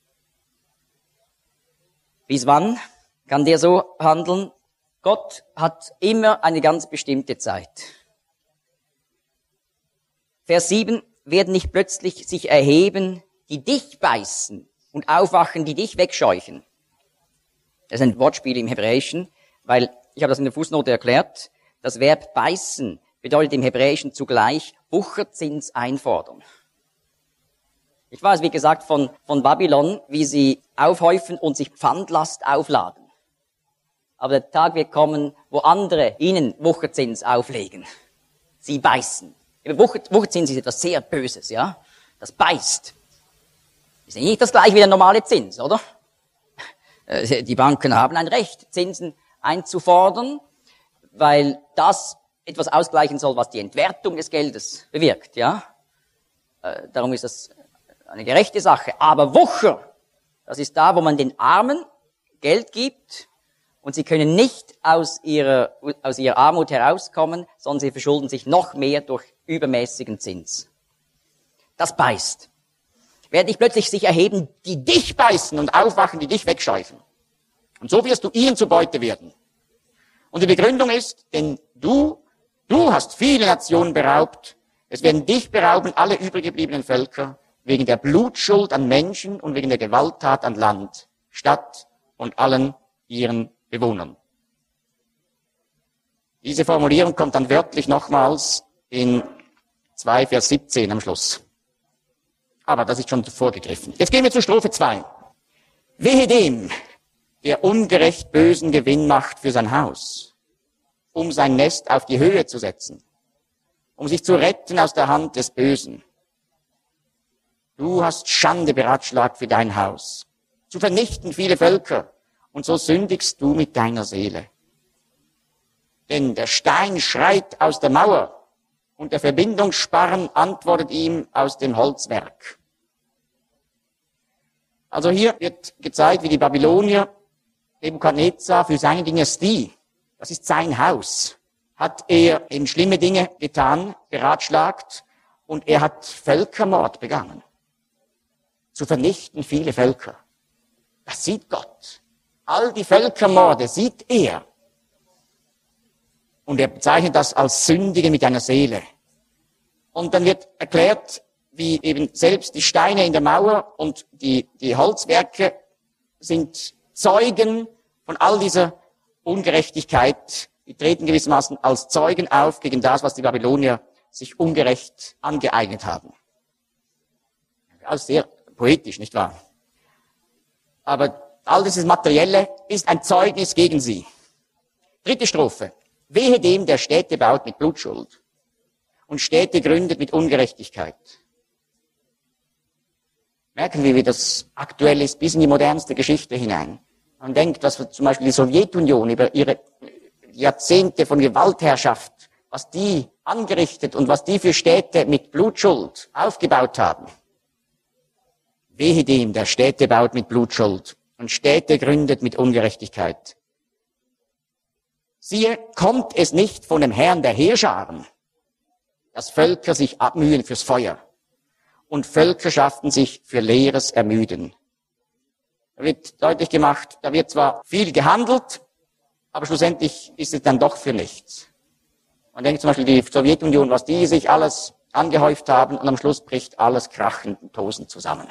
Bis wann kann der so handeln? Gott hat immer eine ganz bestimmte Zeit. Vers sieben, werden nicht plötzlich sich erheben, die dich beißen und aufwachen, die dich wegscheuchen. Das ist ein Wortspiel im Hebräischen, weil, ich habe das in der Fußnote erklärt, das Verb beißen bedeutet im Hebräischen zugleich Wucherzins einfordern. Ich weiß, wie gesagt, von, von Babylon, wie sie aufhäufen und sich Pfandlast aufladen. aber der Tag wird kommen, wo andere ihnen Wucherzins auflegen. Sie beißen. Wucher, Wucherzins ist etwas sehr Böses, ja? Das beißt. Ist nicht das gleiche wie der normale Zins, oder? Die Banken haben ein Recht, Zinsen einzufordern, weil das etwas ausgleichen soll, was die Entwertung des Geldes bewirkt, ja? Darum ist das eine gerechte Sache. Aber Wucher, das ist da, wo man den Armen Geld gibt und sie können nicht aus ihrer, aus ihrer Armut herauskommen, sondern sie verschulden sich noch mehr durch übermäßigen Zins. Das beißt. Werden nicht plötzlich sich erheben, die dich beißen und aufwachen, die dich wegscheuchen. Und so wirst du ihnen zur Beute werden. Und die Begründung ist, denn du, du hast viele Nationen beraubt, es werden dich berauben alle übriggebliebenen Völker, wegen der Blutschuld an Menschen und wegen der Gewalttat an Land, Stadt und allen ihren Bewohnern. Diese Formulierung kommt dann wörtlich nochmals in zwei Vers siebzehn am Schluss. Aber das ist schon vorgegriffen. Jetzt gehen wir zu Strophe zwei. Wehe dem, der ungerecht bösen Gewinn macht für sein Haus, um sein Nest auf die Höhe zu setzen, um sich zu retten aus der Hand des Bösen. Du hast Schande beratschlagt für dein Haus, zu vernichten viele Völker, und so sündigst du mit deiner Seele. Denn der Stein schreit aus der Mauer, und der Verbindungssparren antwortet ihm aus dem Holzwerk. Also hier wird gezeigt, wie die Babylonier Nebukadnezar für seine Dynastie, das ist sein Haus, hat er eben schlimme Dinge getan, beratschlagt, und er hat Völkermord begangen. Zu vernichten viele Völker. Das sieht Gott. All die Völkermorde sieht er. Und er bezeichnet das als Sündige mit einer Seele. Und dann wird erklärt, wie eben selbst die Steine in der Mauer und die, die Holzwerke sind Zeugen von all dieser Ungerechtigkeit. Die treten gewissermaßen als Zeugen auf gegen das, was die Babylonier sich ungerecht angeeignet haben. Also sehr poetisch, nicht wahr? Aber all dieses Materielle ist ein Zeugnis gegen sie. Dritte Strophe. Wehe dem, der Städte baut mit Blutschuld und Städte gründet mit Ungerechtigkeit. Merken wir, wie das aktuell ist, bis in die modernste Geschichte hinein. Man denkt, was zum Beispiel die Sowjetunion über ihre Jahrzehnte von Gewaltherrschaft, was die angerichtet und was die für Städte mit Blutschuld aufgebaut haben. Wehe dem, der Städte baut mit Blutschuld und Städte gründet mit Ungerechtigkeit. Siehe, kommt es nicht von dem Herrn der Heerscharen, dass Völker sich abmühen fürs Feuer und Völkerschaften sich für Leeres ermüden. Da wird deutlich gemacht, da wird zwar viel gehandelt, aber schlussendlich ist es dann doch für nichts. Man denkt zum Beispiel die Sowjetunion, was die sich alles angehäuft haben, und am Schluss bricht alles krachend und tosend zusammen.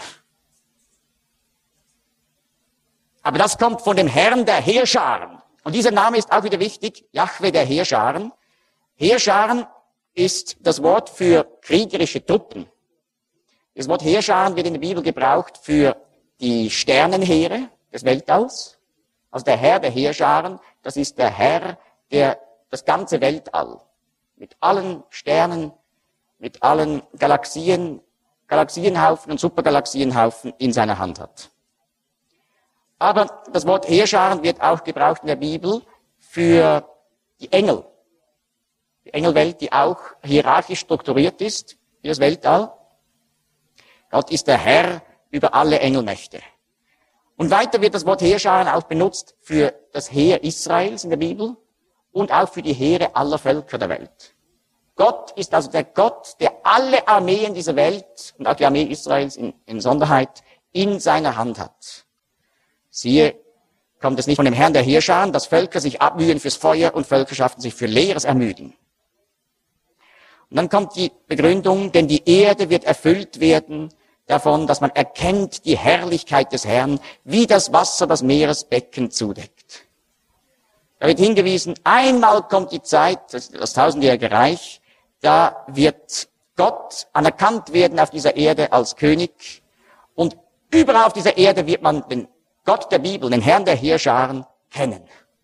Aber das kommt von dem Herrn der Heerscharen. Und dieser Name ist auch wieder wichtig, Jahwe der Heerscharen. Heerscharen ist das Wort für kriegerische Truppen. Das Wort Heerscharen wird in der Bibel gebraucht für die Sternenheere des Weltalls. Also der Herr der Heerscharen, das ist der Herr, der das ganze Weltall mit allen Sternen, mit allen Galaxien, Galaxienhaufen und Supergalaxienhaufen in seiner Hand hat. Aber das Wort Heerscharen wird auch gebraucht in der Bibel für die Engel. Die Engelwelt, die auch hierarchisch strukturiert ist, wie das Weltall. Gott ist der Herr über alle Engelmächte. Und weiter wird das Wort Heerscharen auch benutzt für das Heer Israels in der Bibel und auch für die Heere aller Völker der Welt. Gott ist also der Gott, der alle Armeen dieser Welt und auch die Armee Israels in, in Sonderheit in seiner Hand hat. Siehe, kommt es nicht von dem Herrn der Heerscharen, dass Völker sich abmühen fürs Feuer und Völkerschaften sich für Leeres ermüden. Und dann kommt die Begründung, denn die Erde wird erfüllt werden davon, dass man erkennt die Herrlichkeit des Herrn, wie das Wasser das Meeresbecken zudeckt. Da wird hingewiesen, einmal kommt die Zeit, das, das tausendjährige Reich, da wird Gott anerkannt werden auf dieser Erde als König, und überall auf dieser Erde wird man den Gott der Bibel, den Herrn der Heerscharen, kennen. Das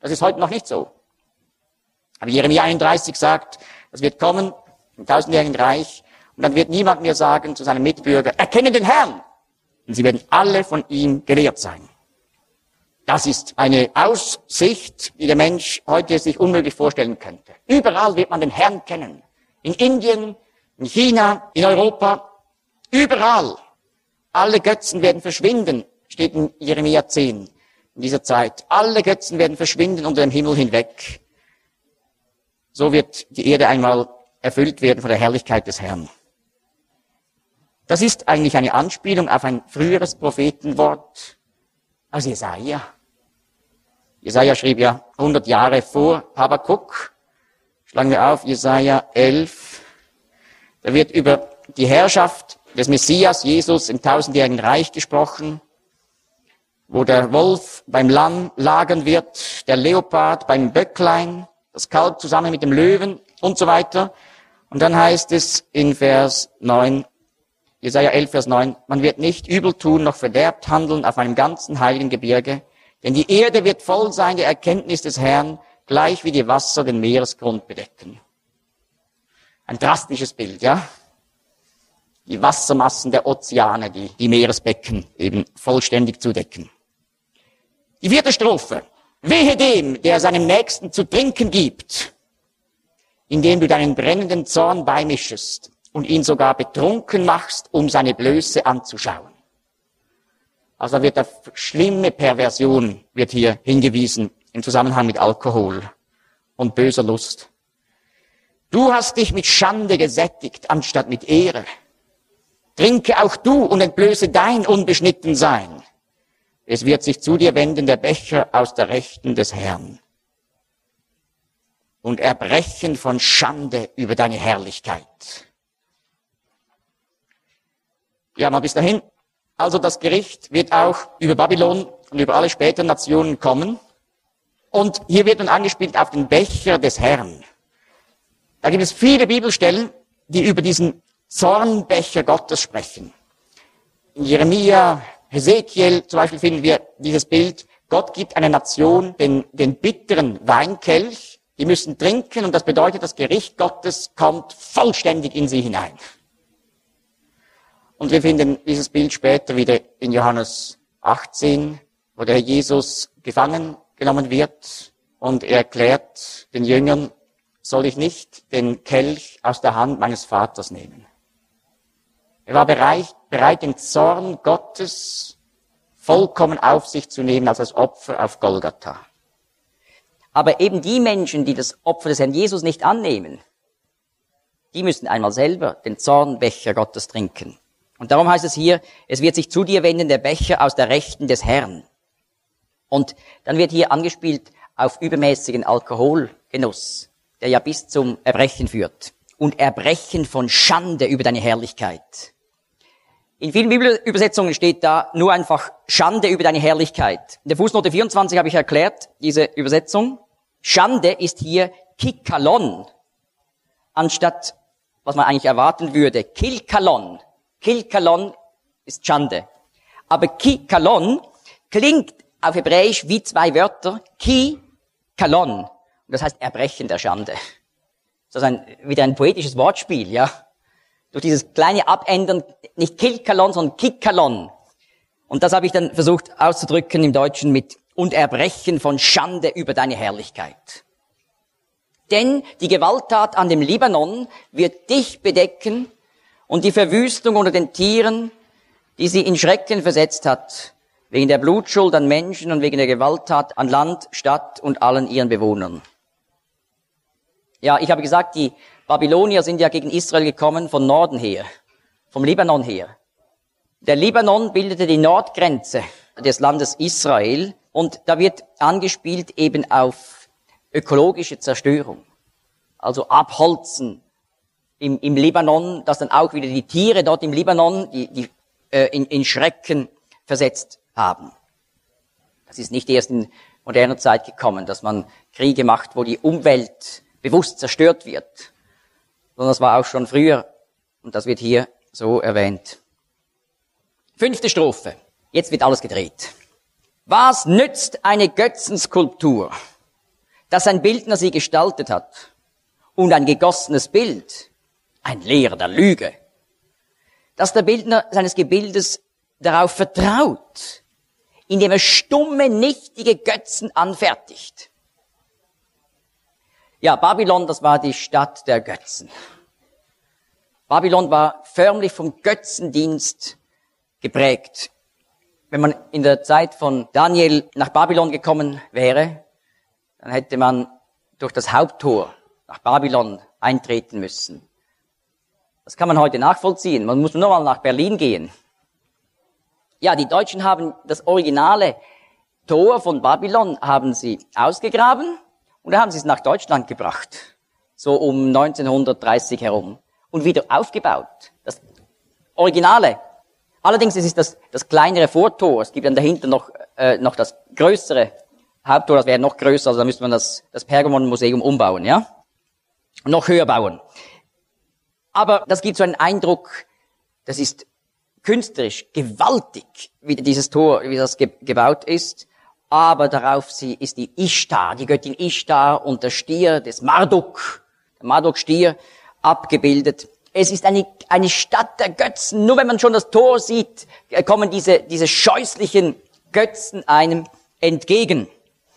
Das ist heute noch nicht so. Aber Jeremia einunddreißig sagt, das wird kommen im tausendjährigen Reich und dann wird niemand mehr sagen zu seinem Mitbürger, erkenne den Herrn. Und sie werden alle von ihm gelehrt sein. Das ist eine Aussicht, die der Mensch heute sich unmöglich vorstellen könnte. Überall wird man den Herrn kennen. In Indien, in China, in Europa, überall. Alle Götzen werden verschwinden, steht in Jeremia zehn in dieser Zeit. Alle Götzen werden verschwinden unter dem Himmel hinweg. So wird die Erde einmal erfüllt werden von der Herrlichkeit des Herrn. Das ist eigentlich eine Anspielung auf ein früheres Prophetenwort aus Jesaja. Jesaja schrieb ja hundert Jahre vor Habakuk. Schlagen wir auf, Jesaja elf. Da wird über die Herrschaft des Messias, Jesus, im tausendjährigen Reich gesprochen, wo der Wolf beim Lamm lagern wird, der Leopard beim Böcklein, das Kalb zusammen mit dem Löwen und so weiter. Und dann heißt es in Vers neun, Jesaja elf, Vers neun, man wird nicht übel tun, noch verderbt handeln auf einem ganzen heiligen Gebirge, denn die Erde wird voll sein der Erkenntnis des Herrn, gleich wie die Wasser den Meeresgrund bedecken. Ein drastisches Bild, ja? Die Wassermassen der Ozeane, die, die Meeresbecken eben vollständig zu decken. Die vierte Strophe. Wehe dem, der seinem Nächsten zu trinken gibt, indem du deinen brennenden Zorn beimischest und ihn sogar betrunken machst, um seine Blöße anzuschauen. Also wird auf schlimme Perversion wird hier hingewiesen im Zusammenhang mit Alkohol und böser Lust. Du hast dich mit Schande gesättigt, anstatt mit Ehre. Trinke auch du und entblöße dein Unbeschnittensein. Es wird sich zu dir wenden der Becher aus der Rechten des Herrn und erbrechen von Schande über deine Herrlichkeit. Ja, mal bis dahin. Also das Gericht wird auch über Babylon und über alle späteren Nationen kommen. Und hier wird nun angespielt auf den Becher des Herrn. Da gibt es viele Bibelstellen, die über diesen Zornbecher Gottes sprechen. In Jeremia, Hesekiel zum Beispiel finden wir dieses Bild. Gott gibt einer Nation den, den bitteren Weinkelch. Die müssen trinken und das bedeutet, das Gericht Gottes kommt vollständig in sie hinein. Und wir finden dieses Bild später wieder in Johannes achtzehn, wo der Jesus gefangen genommen wird und er erklärt den Jüngern, soll ich nicht den Kelch aus der Hand meines Vaters nehmen. Er war bereit, bereit, den Zorn Gottes vollkommen auf sich zu nehmen als das Opfer auf Golgatha. Aber eben die Menschen, die das Opfer des Herrn Jesus nicht annehmen, die müssen einmal selber den Zornbecher Gottes trinken. Und darum heißt es hier, es wird sich zu dir wenden der Becher aus der Rechten des Herrn. Und dann wird hier angespielt auf übermäßigen Alkoholgenuss, der ja bis zum Erbrechen führt. Und Erbrechen von Schande über deine Herrlichkeit. In vielen Bibelübersetzungen steht da nur einfach Schande über deine Herrlichkeit. In der Fußnote vierundzwanzig habe ich erklärt, diese Übersetzung. Schande ist hier Kikalon, anstatt, was man eigentlich erwarten würde, Kilkalon. Kilkalon ist Schande. Aber Kikalon klingt auf Hebräisch wie zwei Wörter, Ki, Kalon. Und das heißt Erbrechen der Schande. Das ist ein, wieder ein poetisches Wortspiel, ja. Durch dieses kleine Abändern, nicht Kilkalon, sondern Kikalon. Und das habe ich dann versucht auszudrücken im Deutschen mit und Erbrechen von Schande über deine Herrlichkeit. Denn die Gewalttat an dem Libanon wird dich bedecken und die Verwüstung unter den Tieren, die sie in Schrecken versetzt hat, wegen der Blutschuld an Menschen und wegen der Gewalttat an Land, Stadt und allen ihren Bewohnern. Ja, ich habe gesagt, die Babylonier sind ja gegen Israel gekommen von Norden her, vom Libanon her. Der Libanon bildete die Nordgrenze des Landes Israel und da wird angespielt eben auf ökologische Zerstörung. Also Abholzen im, im Libanon, dass dann auch wieder die Tiere dort im Libanon die, die, äh, in, in Schrecken versetzt haben. Das ist nicht erst in moderner Zeit gekommen, dass man Kriege macht, wo die Umwelt bewusst zerstört wird, sondern das war auch schon früher und das wird hier so erwähnt. Fünfte Strophe. Jetzt wird alles gedreht. Was nützt eine Götzenskulptur, dass ein Bildner sie gestaltet hat und ein gegossenes Bild, ein Lehrer der Lüge, dass der Bildner seines Gebildes darauf vertraut, indem er stumme, nichtige Götzen anfertigt. Ja, Babylon, das war die Stadt der Götzen. Babylon war förmlich vom Götzendienst geprägt. Wenn man in der Zeit von Daniel nach Babylon gekommen wäre, dann hätte man durch das Haupttor nach Babylon eintreten müssen. Das kann man heute nachvollziehen. Man muss nur mal nach Berlin gehen. Ja, die Deutschen haben das originale Tor von Babylon haben sie ausgegraben und da haben sie es nach Deutschland gebracht. So um neunzehnhundertdreißig herum. Und wieder aufgebaut. Das Originale. Allerdings ist es das, das kleinere Vortor. Es gibt dann dahinter noch, äh, noch das größere Haupttor, das wäre noch größer, also da müsste man das, das Pergamon-Museum umbauen, ja? Und noch höher bauen. Aber das gibt so einen Eindruck, das ist künstlerisch gewaltig, wie dieses Tor, wie das ge- gebaut ist. Aber darauf sie ist die Ishtar, die Göttin Ishtar und der Stier des Marduk, der Marduk-Stier, abgebildet. Es ist eine, eine Stadt der Götzen. Nur wenn man schon das Tor sieht, kommen diese, diese scheußlichen Götzen einem entgegen.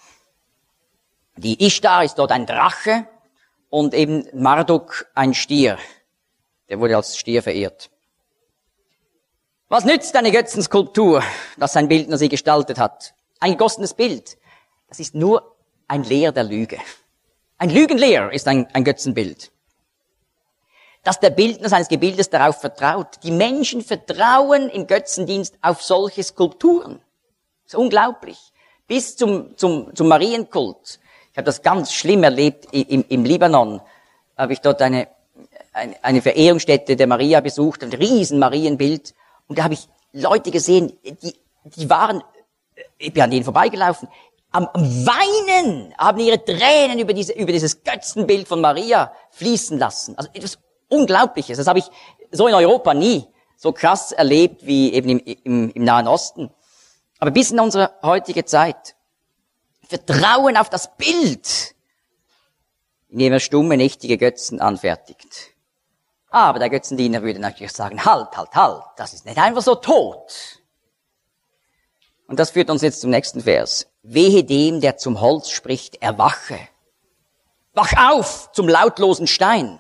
Die Ishtar ist dort ein Drache und eben Marduk ein Stier. Der wurde als Stier verehrt. Was nützt eine Götzenskulptur, dass ein Bildner sie gestaltet hat? Ein gegossenes Bild. Das ist nur ein Lehr der Lüge. Ein Lügenlehr ist ein, ein Götzenbild. Dass der Bildner seines Gebildes darauf vertraut. Die Menschen vertrauen im Götzendienst auf solche Skulpturen. Das ist unglaublich. Bis zum, zum, zum Marienkult. Ich habe das ganz schlimm erlebt im, im Libanon. Habe ich dort eine, eine, eine Verehrungsstätte der Maria besucht, ein riesen Marienbild. Und da habe ich Leute gesehen, die, die waren, ich bin an denen vorbeigelaufen, am, am Weinen, haben ihre Tränen über diese, über dieses Götzenbild von Maria fließen lassen. Also etwas Unglaubliches. Das habe ich so in Europa nie so krass erlebt wie eben im, im, im Nahen Osten. Aber bis in unsere heutige Zeit. Vertrauen auf das Bild, indem er stumme, nichtige Götzen anfertigt. Aber der Götzendiener würde natürlich sagen, halt, halt, halt, das ist nicht einfach so tot. Und das führt uns jetzt zum nächsten Vers. Wehe dem, der zum Holz spricht, erwache. Wach auf zum lautlosen Stein.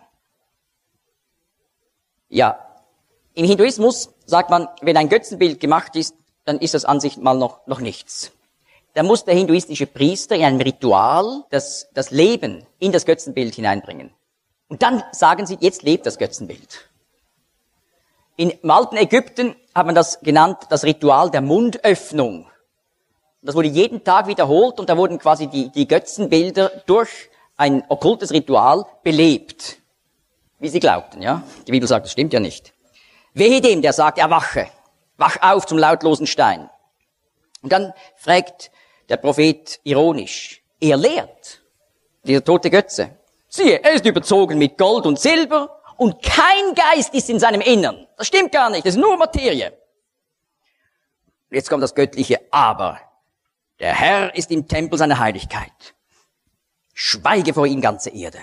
Ja, im Hinduismus sagt man, wenn ein Götzenbild gemacht ist, dann ist das an sich mal noch, noch nichts. Da muss der hinduistische Priester in einem Ritual das, das Leben in das Götzenbild hineinbringen. Und dann sagen sie, jetzt lebt das Götzenbild. In, Im alten Ägypten hat man das genannt, das Ritual der Mundöffnung. Das wurde jeden Tag wiederholt und da wurden quasi die, die Götzenbilder durch ein okkultes Ritual belebt. Wie sie glaubten, ja. Die Bibel sagt, das stimmt ja nicht. Wehe dem, der sagt, erwache, wach auf zum lautlosen Stein. Und dann fragt der Prophet ironisch, er lehrt, dieser tote Götze. Siehe, er ist überzogen mit Gold und Silber und kein Geist ist in seinem Innern. Das stimmt gar nicht, das ist nur Materie. Jetzt kommt das göttliche Aber. Der Herr ist im Tempel seiner Heiligkeit. Schweige vor ihm, ganze Erde.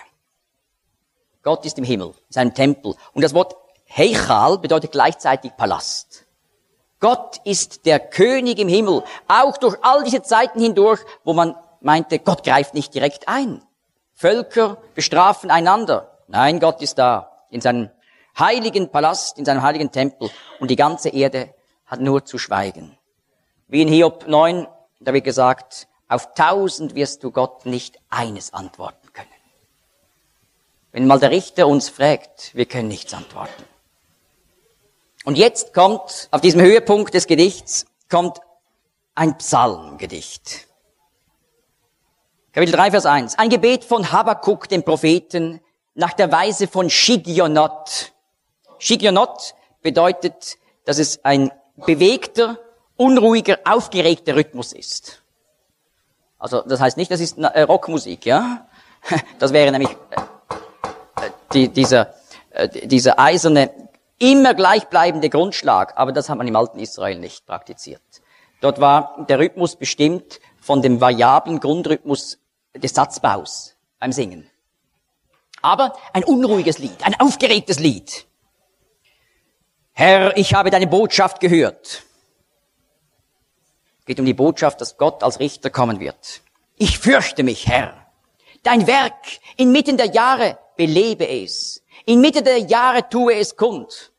Gott ist im Himmel, in seinem Tempel. Und das Wort Heichal bedeutet gleichzeitig Palast. Gott ist der König im Himmel, auch durch all diese Zeiten hindurch, wo man meinte, Gott greift nicht direkt ein. Völker bestrafen einander. Nein, Gott ist da, in seinem heiligen Palast, in seinem heiligen Tempel. Und die ganze Erde hat nur zu schweigen. Wie in Hiob neun, da wird gesagt, auf tausend wirst du Gott nicht eines antworten können. Wenn mal der Richter uns fragt, wir können nichts antworten. Und jetzt kommt, auf diesem Höhepunkt des Gedichts, kommt ein Psalmgedicht. Kapitel drei, Vers eins. Ein Gebet von Habakuk, dem Propheten, nach der Weise von Shigionot. Shigionot bedeutet, dass es ein bewegter, unruhiger, aufgeregter Rhythmus ist. Also das heißt nicht, das ist Rockmusik, ja? Das wäre nämlich die, dieser, dieser eiserne, immer gleichbleibende Grundschlag, aber das hat man im alten Israel nicht praktiziert. Dort war der Rhythmus bestimmt von dem variablen Grundrhythmus des Satzbaus beim Singen. Aber ein unruhiges Lied, ein aufgeregtes Lied. Herr, ich habe deine Botschaft gehört. Es geht um die Botschaft, dass Gott als Richter kommen wird. Ich fürchte mich, Herr. Dein Werk inmitten der Jahre belebe es. Inmitten der Jahre tue es kund.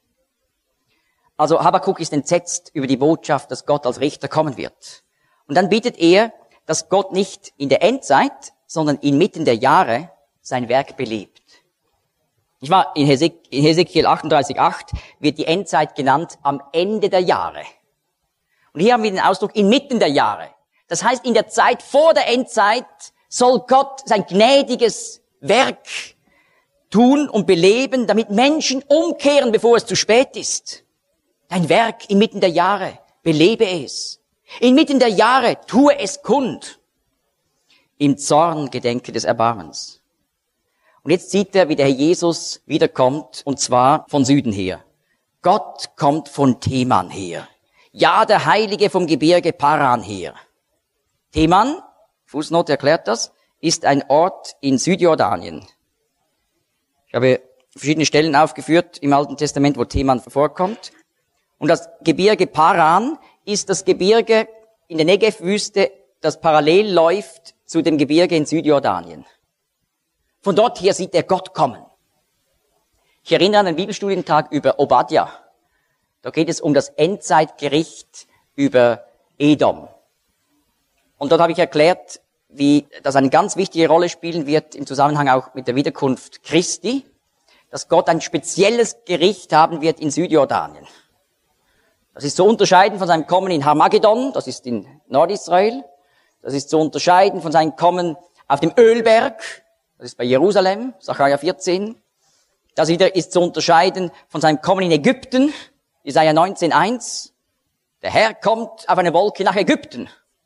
Also Habakuk ist entsetzt über die Botschaft, dass Gott als Richter kommen wird. Und dann bittet er, dass Gott nicht in der Endzeit, sondern inmitten der Jahre sein Werk belebt. Ich war in Hesekiel achtunddreißig acht wird die Endzeit genannt am Ende der Jahre. Und hier haben wir den Ausdruck inmitten der Jahre. Das heißt, in der Zeit vor der Endzeit soll Gott sein gnädiges Werk tun und beleben, damit Menschen umkehren, bevor es zu spät ist. Dein Werk inmitten der Jahre, belebe es. Inmitten der Jahre, tue es kund. Im Zorn gedenke des Erbarmens. Und jetzt sieht er, wie der Herr Jesus wiederkommt, und zwar von Süden her. Gott kommt von Teman her. Ja, der Heilige vom Gebirge Paran her. Teman, Fußnote erklärt das, ist ein Ort in Südjordanien. Ich habe verschiedene Stellen aufgeführt im Alten Testament, wo Teman vorkommt. Und das Gebirge Paran ist das Gebirge in der Negev-Wüste, das parallel läuft zu dem Gebirge in Südjordanien. Von dort her sieht er Gott kommen. Ich erinnere an den Bibelstudientag über Obadja. Da geht es um das Endzeitgericht über Edom. Und dort habe ich erklärt, wie das eine ganz wichtige Rolle spielen wird im Zusammenhang auch mit der Wiederkunft Christi, dass Gott ein spezielles Gericht haben wird in Südjordanien. Das ist zu unterscheiden von seinem Kommen in Harmagedon, das ist in Nordisrael. Das ist zu unterscheiden von seinem Kommen auf dem Ölberg, das ist bei Jerusalem, Sacharja vierzehn. Das wieder ist zu unterscheiden von seinem Kommen in Ägypten, Jesaja neunzehn eins. Der Herr kommt auf eine Wolke nach Ägypten.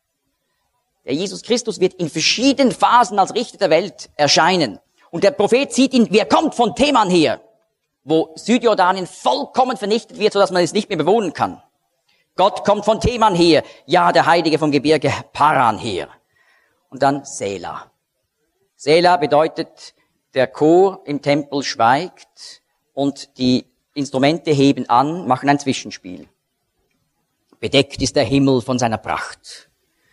Der Jesus Christus wird in verschiedenen Phasen als Richter der Welt erscheinen. Und der Prophet sieht ihn, wie er kommt von Teman her, wo Südjordanien vollkommen vernichtet wird, sodass man es nicht mehr bewohnen kann. Gott kommt von Teman her, ja, der Heilige vom Gebirge Paran her. Und dann Selah. Selah bedeutet, der Chor im Tempel schweigt und die Instrumente heben an, machen ein Zwischenspiel. Bedeckt ist der Himmel von seiner Pracht.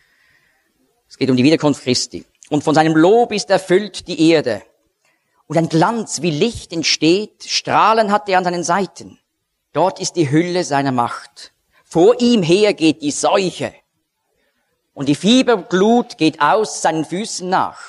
Es geht um die Wiederkunft Christi. Und von seinem Lob ist erfüllt die Erde. Und ein Glanz wie Licht entsteht, Strahlen hat er an seinen Seiten. Dort ist die Hülle seiner Macht. Vor ihm her geht die Seuche. Und die Fieberglut geht aus seinen Füßen nach.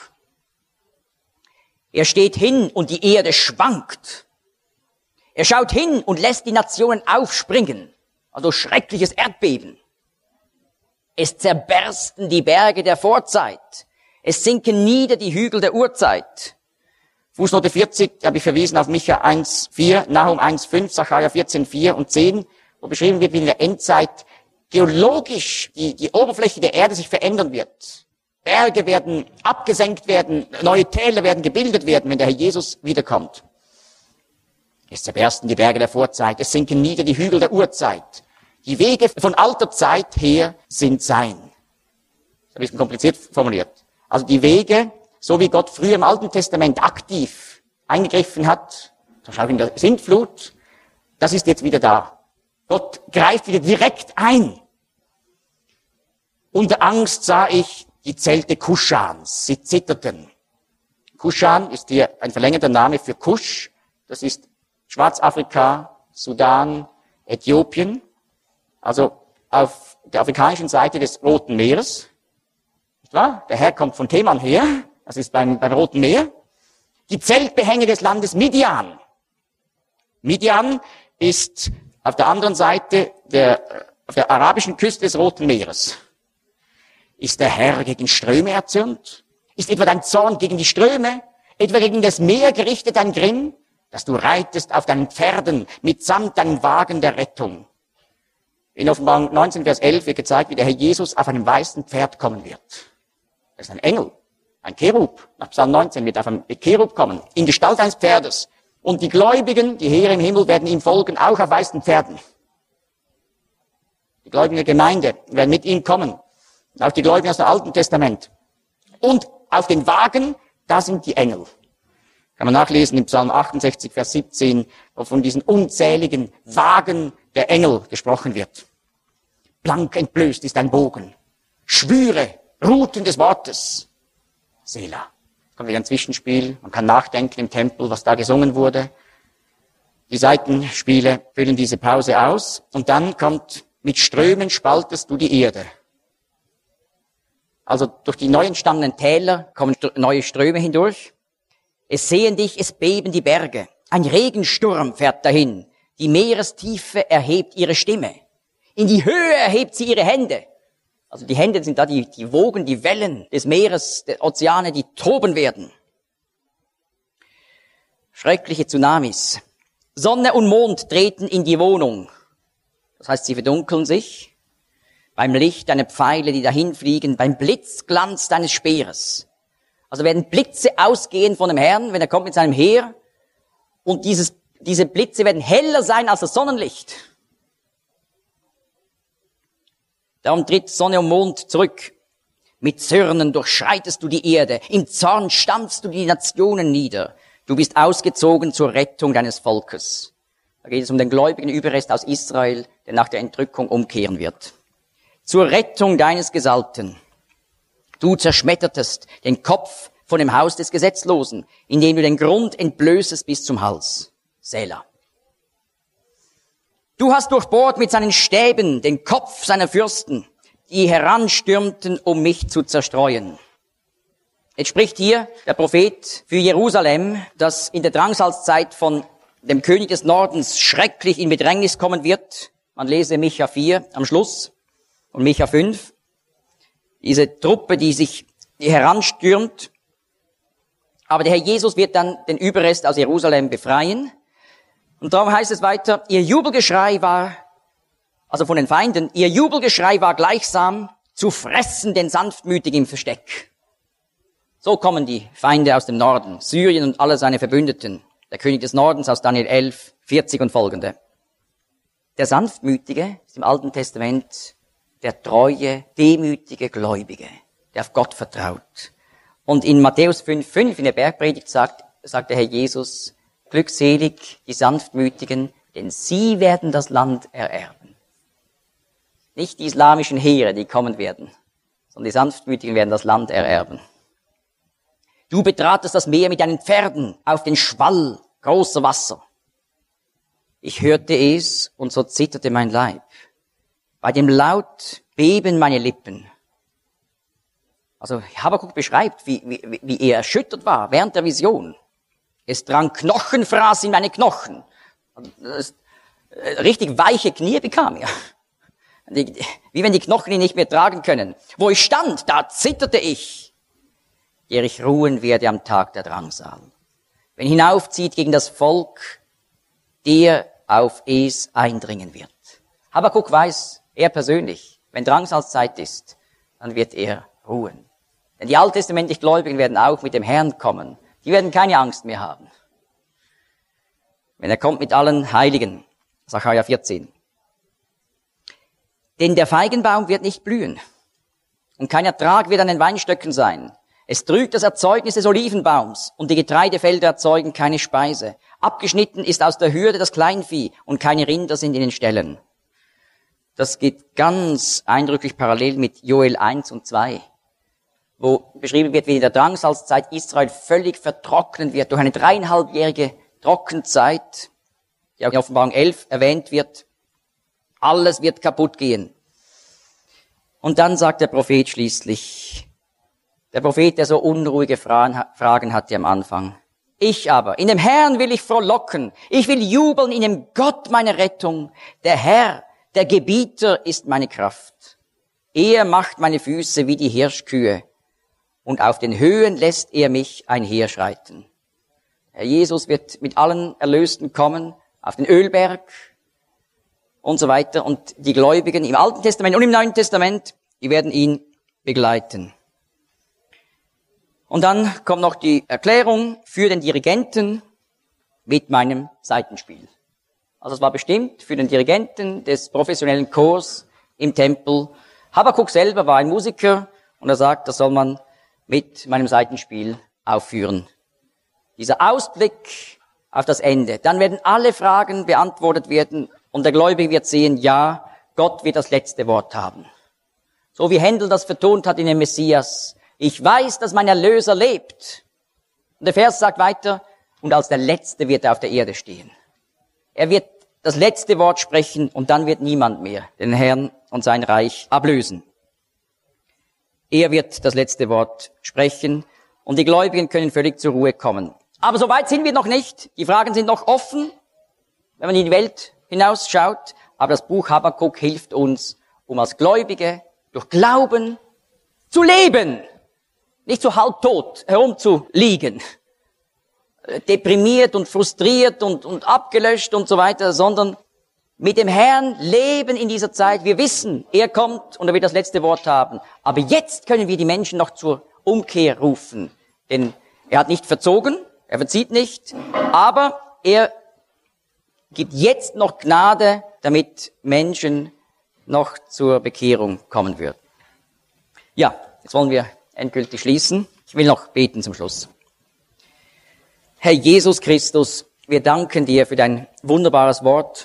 Er steht hin und die Erde schwankt. Er schaut hin und lässt die Nationen aufspringen. Also schreckliches Erdbeben. Es zerbersten die Berge der Vorzeit. Es sinken nieder die Hügel der Urzeit. Fußnote vierzig, habe ich verwiesen auf Micha eins vier, Nahum eins fünf, Sacharja vierzehn vier und zehn, wo beschrieben wird, wie in der Endzeit geologisch die, die Oberfläche der Erde sich verändern wird. Berge werden abgesenkt werden, neue Täler werden gebildet werden, wenn der Herr Jesus wiederkommt. Es zerbersten die Berge der Vorzeit, es sinken nieder die Hügel der Urzeit. Die Wege von alter Zeit her sind sein. Das ist ein bisschen kompliziert formuliert. Also die Wege, so wie Gott früher im Alten Testament aktiv eingegriffen hat, zum Beispiel in der Sintflut, das ist jetzt wieder da. Gott greift wieder direkt ein. Unter Angst sah ich die Zelte Kuschans, sie zitterten. Kuschan ist hier ein verlängerter Name für Kusch. Das ist Schwarzafrika, Sudan, Äthiopien. Also auf der afrikanischen Seite des Roten Meeres. Nicht wahr? Der Herr kommt von Teman her. Das ist beim, beim Roten Meer. Die Zeltbehänge des Landes Midian. Midian ist auf der anderen Seite der, auf der arabischen Küste des Roten Meeres. Ist der Herr gegen Ströme erzürnt? Ist etwa dein Zorn gegen die Ströme? Etwa gegen das Meer gerichtet dein Grimm? Dass du reitest auf deinen Pferden mitsamt deinem Wagen der Rettung. In Offenbarung neunzehn, Vers elf wird gezeigt, wie der Herr Jesus auf einem weißen Pferd kommen wird. Das ist ein Engel, ein Cherub. Nach Psalm neunzehn wird auf einem Cherub kommen, in Gestalt eines Pferdes. Und die Gläubigen, die Heere im Himmel, werden ihm folgen, auch auf weißen Pferden. Die Gläubigen der Gemeinde werden mit ihm kommen. Auch die Gläubigen aus dem Alten Testament. Und auf den Wagen, da sind die Engel. Kann man nachlesen im Psalm achtundsechzig, Vers siebzehn, wo von diesen unzähligen Wagen der Engel gesprochen wird. Blank entblößt ist ein Bogen. Schwüre, Ruten des Wortes. Selah. Kommt wieder ein Zwischenspiel. Man kann nachdenken im Tempel, was da gesungen wurde. Die Seitenspiele füllen diese Pause aus. Und dann kommt, mit Strömen spaltest du die Erde. Also durch die neu entstandenen Täler kommen neue Ströme hindurch. Es sehen dich, es beben die Berge. Ein Regensturm fährt dahin. Die Meerestiefe erhebt ihre Stimme. In die Höhe erhebt sie ihre Hände. Also die Hände sind da die, die Wogen, die Wellen des Meeres, der Ozeane, die toben werden. Schreckliche Tsunamis. Sonne und Mond treten in die Wohnung. Das heißt, sie verdunkeln sich. Beim Licht deiner Pfeile, die dahinfliegen, beim Blitzglanz deines Speeres. Also werden Blitze ausgehen von dem Herrn, wenn er kommt mit seinem Heer. Und dieses, diese Blitze werden heller sein als das Sonnenlicht. Darum tritt Sonne und Mond zurück. Mit Zürnen durchschreitest du die Erde. Im Zorn stampfst du die Nationen nieder. Du bist ausgezogen zur Rettung deines Volkes. Da geht es um den gläubigen Überrest aus Israel, der nach der Entrückung umkehren wird. Zur Rettung deines Gesalbten. Du zerschmettertest den Kopf von dem Haus des Gesetzlosen, indem du den Grund entblößest bis zum Hals. Selah. Du hast durchbohrt mit seinen Stäben den Kopf seiner Fürsten, die heranstürmten, um mich zu zerstreuen. Jetzt spricht hier der Prophet für Jerusalem, das in der Drangsalzzeit von dem König des Nordens schrecklich in Bedrängnis kommen wird. Man lese Micha vier am Schluss und Micha fünf. Diese Truppe, die sich heranstürmt. Aber der Herr Jesus wird dann den Überrest aus Jerusalem befreien. Und darum heißt es weiter, ihr Jubelgeschrei war, also von den Feinden, ihr Jubelgeschrei war gleichsam zu fressen den Sanftmütigen im Versteck. So kommen die Feinde aus dem Norden, Syrien und alle seine Verbündeten. Der König des Nordens aus Daniel elf, vierzig und folgende. Der Sanftmütige ist im Alten Testament der treue, demütige Gläubige, der auf Gott vertraut. Und in Matthäus fünf, fünf in der Bergpredigt sagt, sagt der Herr Jesus, glückselig die Sanftmütigen, denn sie werden das Land ererben. Nicht die islamischen Heere, die kommen werden, sondern die Sanftmütigen werden das Land ererben. Du betratest das Meer mit deinen Pferden auf den Schwall großer Wasser. Ich hörte es und so zitterte mein Leib. Bei dem Laut beben meine Lippen. Also Habakuk beschreibt, wie, wie, wie er erschüttert war während der Vision. Es drang Knochenfraß in meine Knochen. Das, richtig weiche Knie bekam er. Wie wenn die Knochen ihn nicht mehr tragen können. Wo ich stand, da zitterte ich, der ich ruhen werde am Tag der Drangsal. Wenn hinaufzieht gegen das Volk, der auf es eindringen wird. Habakuk weiß, er persönlich, wenn Drangsalzeit ist, dann wird er ruhen. Denn die alttestamentlich Gläubigen werden auch mit dem Herrn kommen. Die werden keine Angst mehr haben. Wenn er kommt mit allen Heiligen. Sacharja vierzehn. Denn der Feigenbaum wird nicht blühen. Und kein Ertrag wird an den Weinstöcken sein. Es trügt das Erzeugnis des Olivenbaums. Und die Getreidefelder erzeugen keine Speise. Abgeschnitten ist aus der Hürde das Kleinvieh. Und keine Rinder sind in den Ställen. Das geht ganz eindrücklich parallel mit Joel eins und zwei. Wo beschrieben wird, wie in der Drangsalzzeit Israel völlig vertrocknen wird durch eine dreieinhalbjährige Trockenzeit, die auch in Offenbarung elf erwähnt wird. Alles wird kaputt gehen. Und dann sagt der Prophet schließlich, der Prophet, der so unruhige Fragen hatte am Anfang. Ich aber, in dem Herrn will ich frohlocken, ich will jubeln in dem Gott meiner Rettung. Der Herr, der Gebieter ist meine Kraft. Er macht meine Füße wie die Hirschkühe. Und auf den Höhen lässt er mich einherschreiten. Herr Jesus wird mit allen Erlösten kommen, auf den Ölberg und so weiter. Und die Gläubigen im Alten Testament und im Neuen Testament, die werden ihn begleiten. Und dann kommt noch die Erklärung für den Dirigenten mit meinem Saitenspiel. Also es war bestimmt für den Dirigenten des professionellen Chors im Tempel. Habakuk selber war ein Musiker und er sagt, das soll man mit meinem Seitenspiel aufführen. Dieser Ausblick auf das Ende. Dann werden alle Fragen beantwortet werden und der Gläubige wird sehen, ja, Gott wird das letzte Wort haben. So wie Händel das vertont hat in dem Messias. Ich weiß, dass mein Erlöser lebt. Und der Vers sagt weiter, und als der Letzte wird er auf der Erde stehen. Er wird das letzte Wort sprechen und dann wird niemand mehr den Herrn und sein Reich ablösen. Er wird das letzte Wort sprechen und die Gläubigen können völlig zur Ruhe kommen. Aber so weit sind wir noch nicht. Die Fragen sind noch offen, wenn man in die Welt hinausschaut. Aber das Buch Habakuk hilft uns, um als Gläubige durch Glauben zu leben. Nicht so halbtot herumzuliegen, deprimiert und frustriert und, und abgelöscht und so weiter, sondern mit dem Herrn leben in dieser Zeit. Wir wissen, er kommt und er wird das letzte Wort haben. Aber jetzt können wir die Menschen noch zur Umkehr rufen. Denn er hat nicht verzogen, er verzieht nicht, aber er gibt jetzt noch Gnade, damit Menschen noch zur Bekehrung kommen würden. Ja, jetzt wollen wir endgültig schließen. Ich will noch beten zum Schluss. Herr Jesus Christus, wir danken dir für dein wunderbares Wort,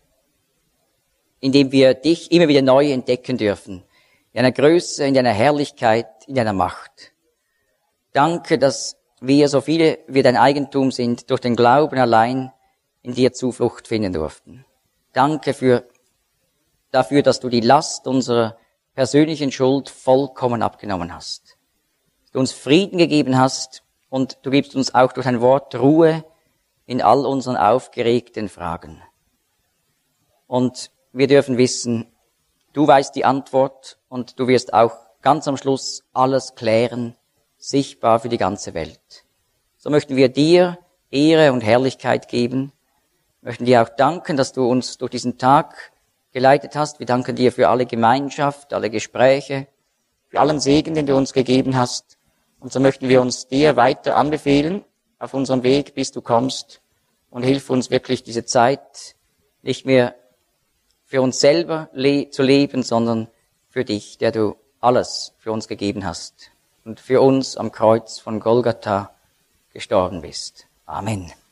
in dem wir dich immer wieder neu entdecken dürfen, in deiner Größe, in deiner Herrlichkeit, in deiner Macht. Danke, dass wir, so viele wir dein Eigentum sind, durch den Glauben allein in dir Zuflucht finden durften. Danke für, dafür, dass du die Last unserer persönlichen Schuld vollkommen abgenommen hast. Dass du uns Frieden gegeben hast und du gibst uns auch durch dein Wort Ruhe in all unseren aufgeregten Fragen. Und wir dürfen wissen, du weißt die Antwort und du wirst auch ganz am Schluss alles klären, sichtbar für die ganze Welt. So möchten wir dir Ehre und Herrlichkeit geben, möchten dir auch danken, dass du uns durch diesen Tag geleitet hast. Wir danken dir für alle Gemeinschaft, alle Gespräche, für allen Segen, den du uns gegeben hast. Und so möchten wir uns dir weiter anbefehlen auf unserem Weg, bis du kommst. Und hilf uns wirklich diese Zeit nicht mehr für uns selber le- zu leben, sondern für dich, der du alles für uns gegeben hast und für uns am Kreuz von Golgatha gestorben bist. Amen.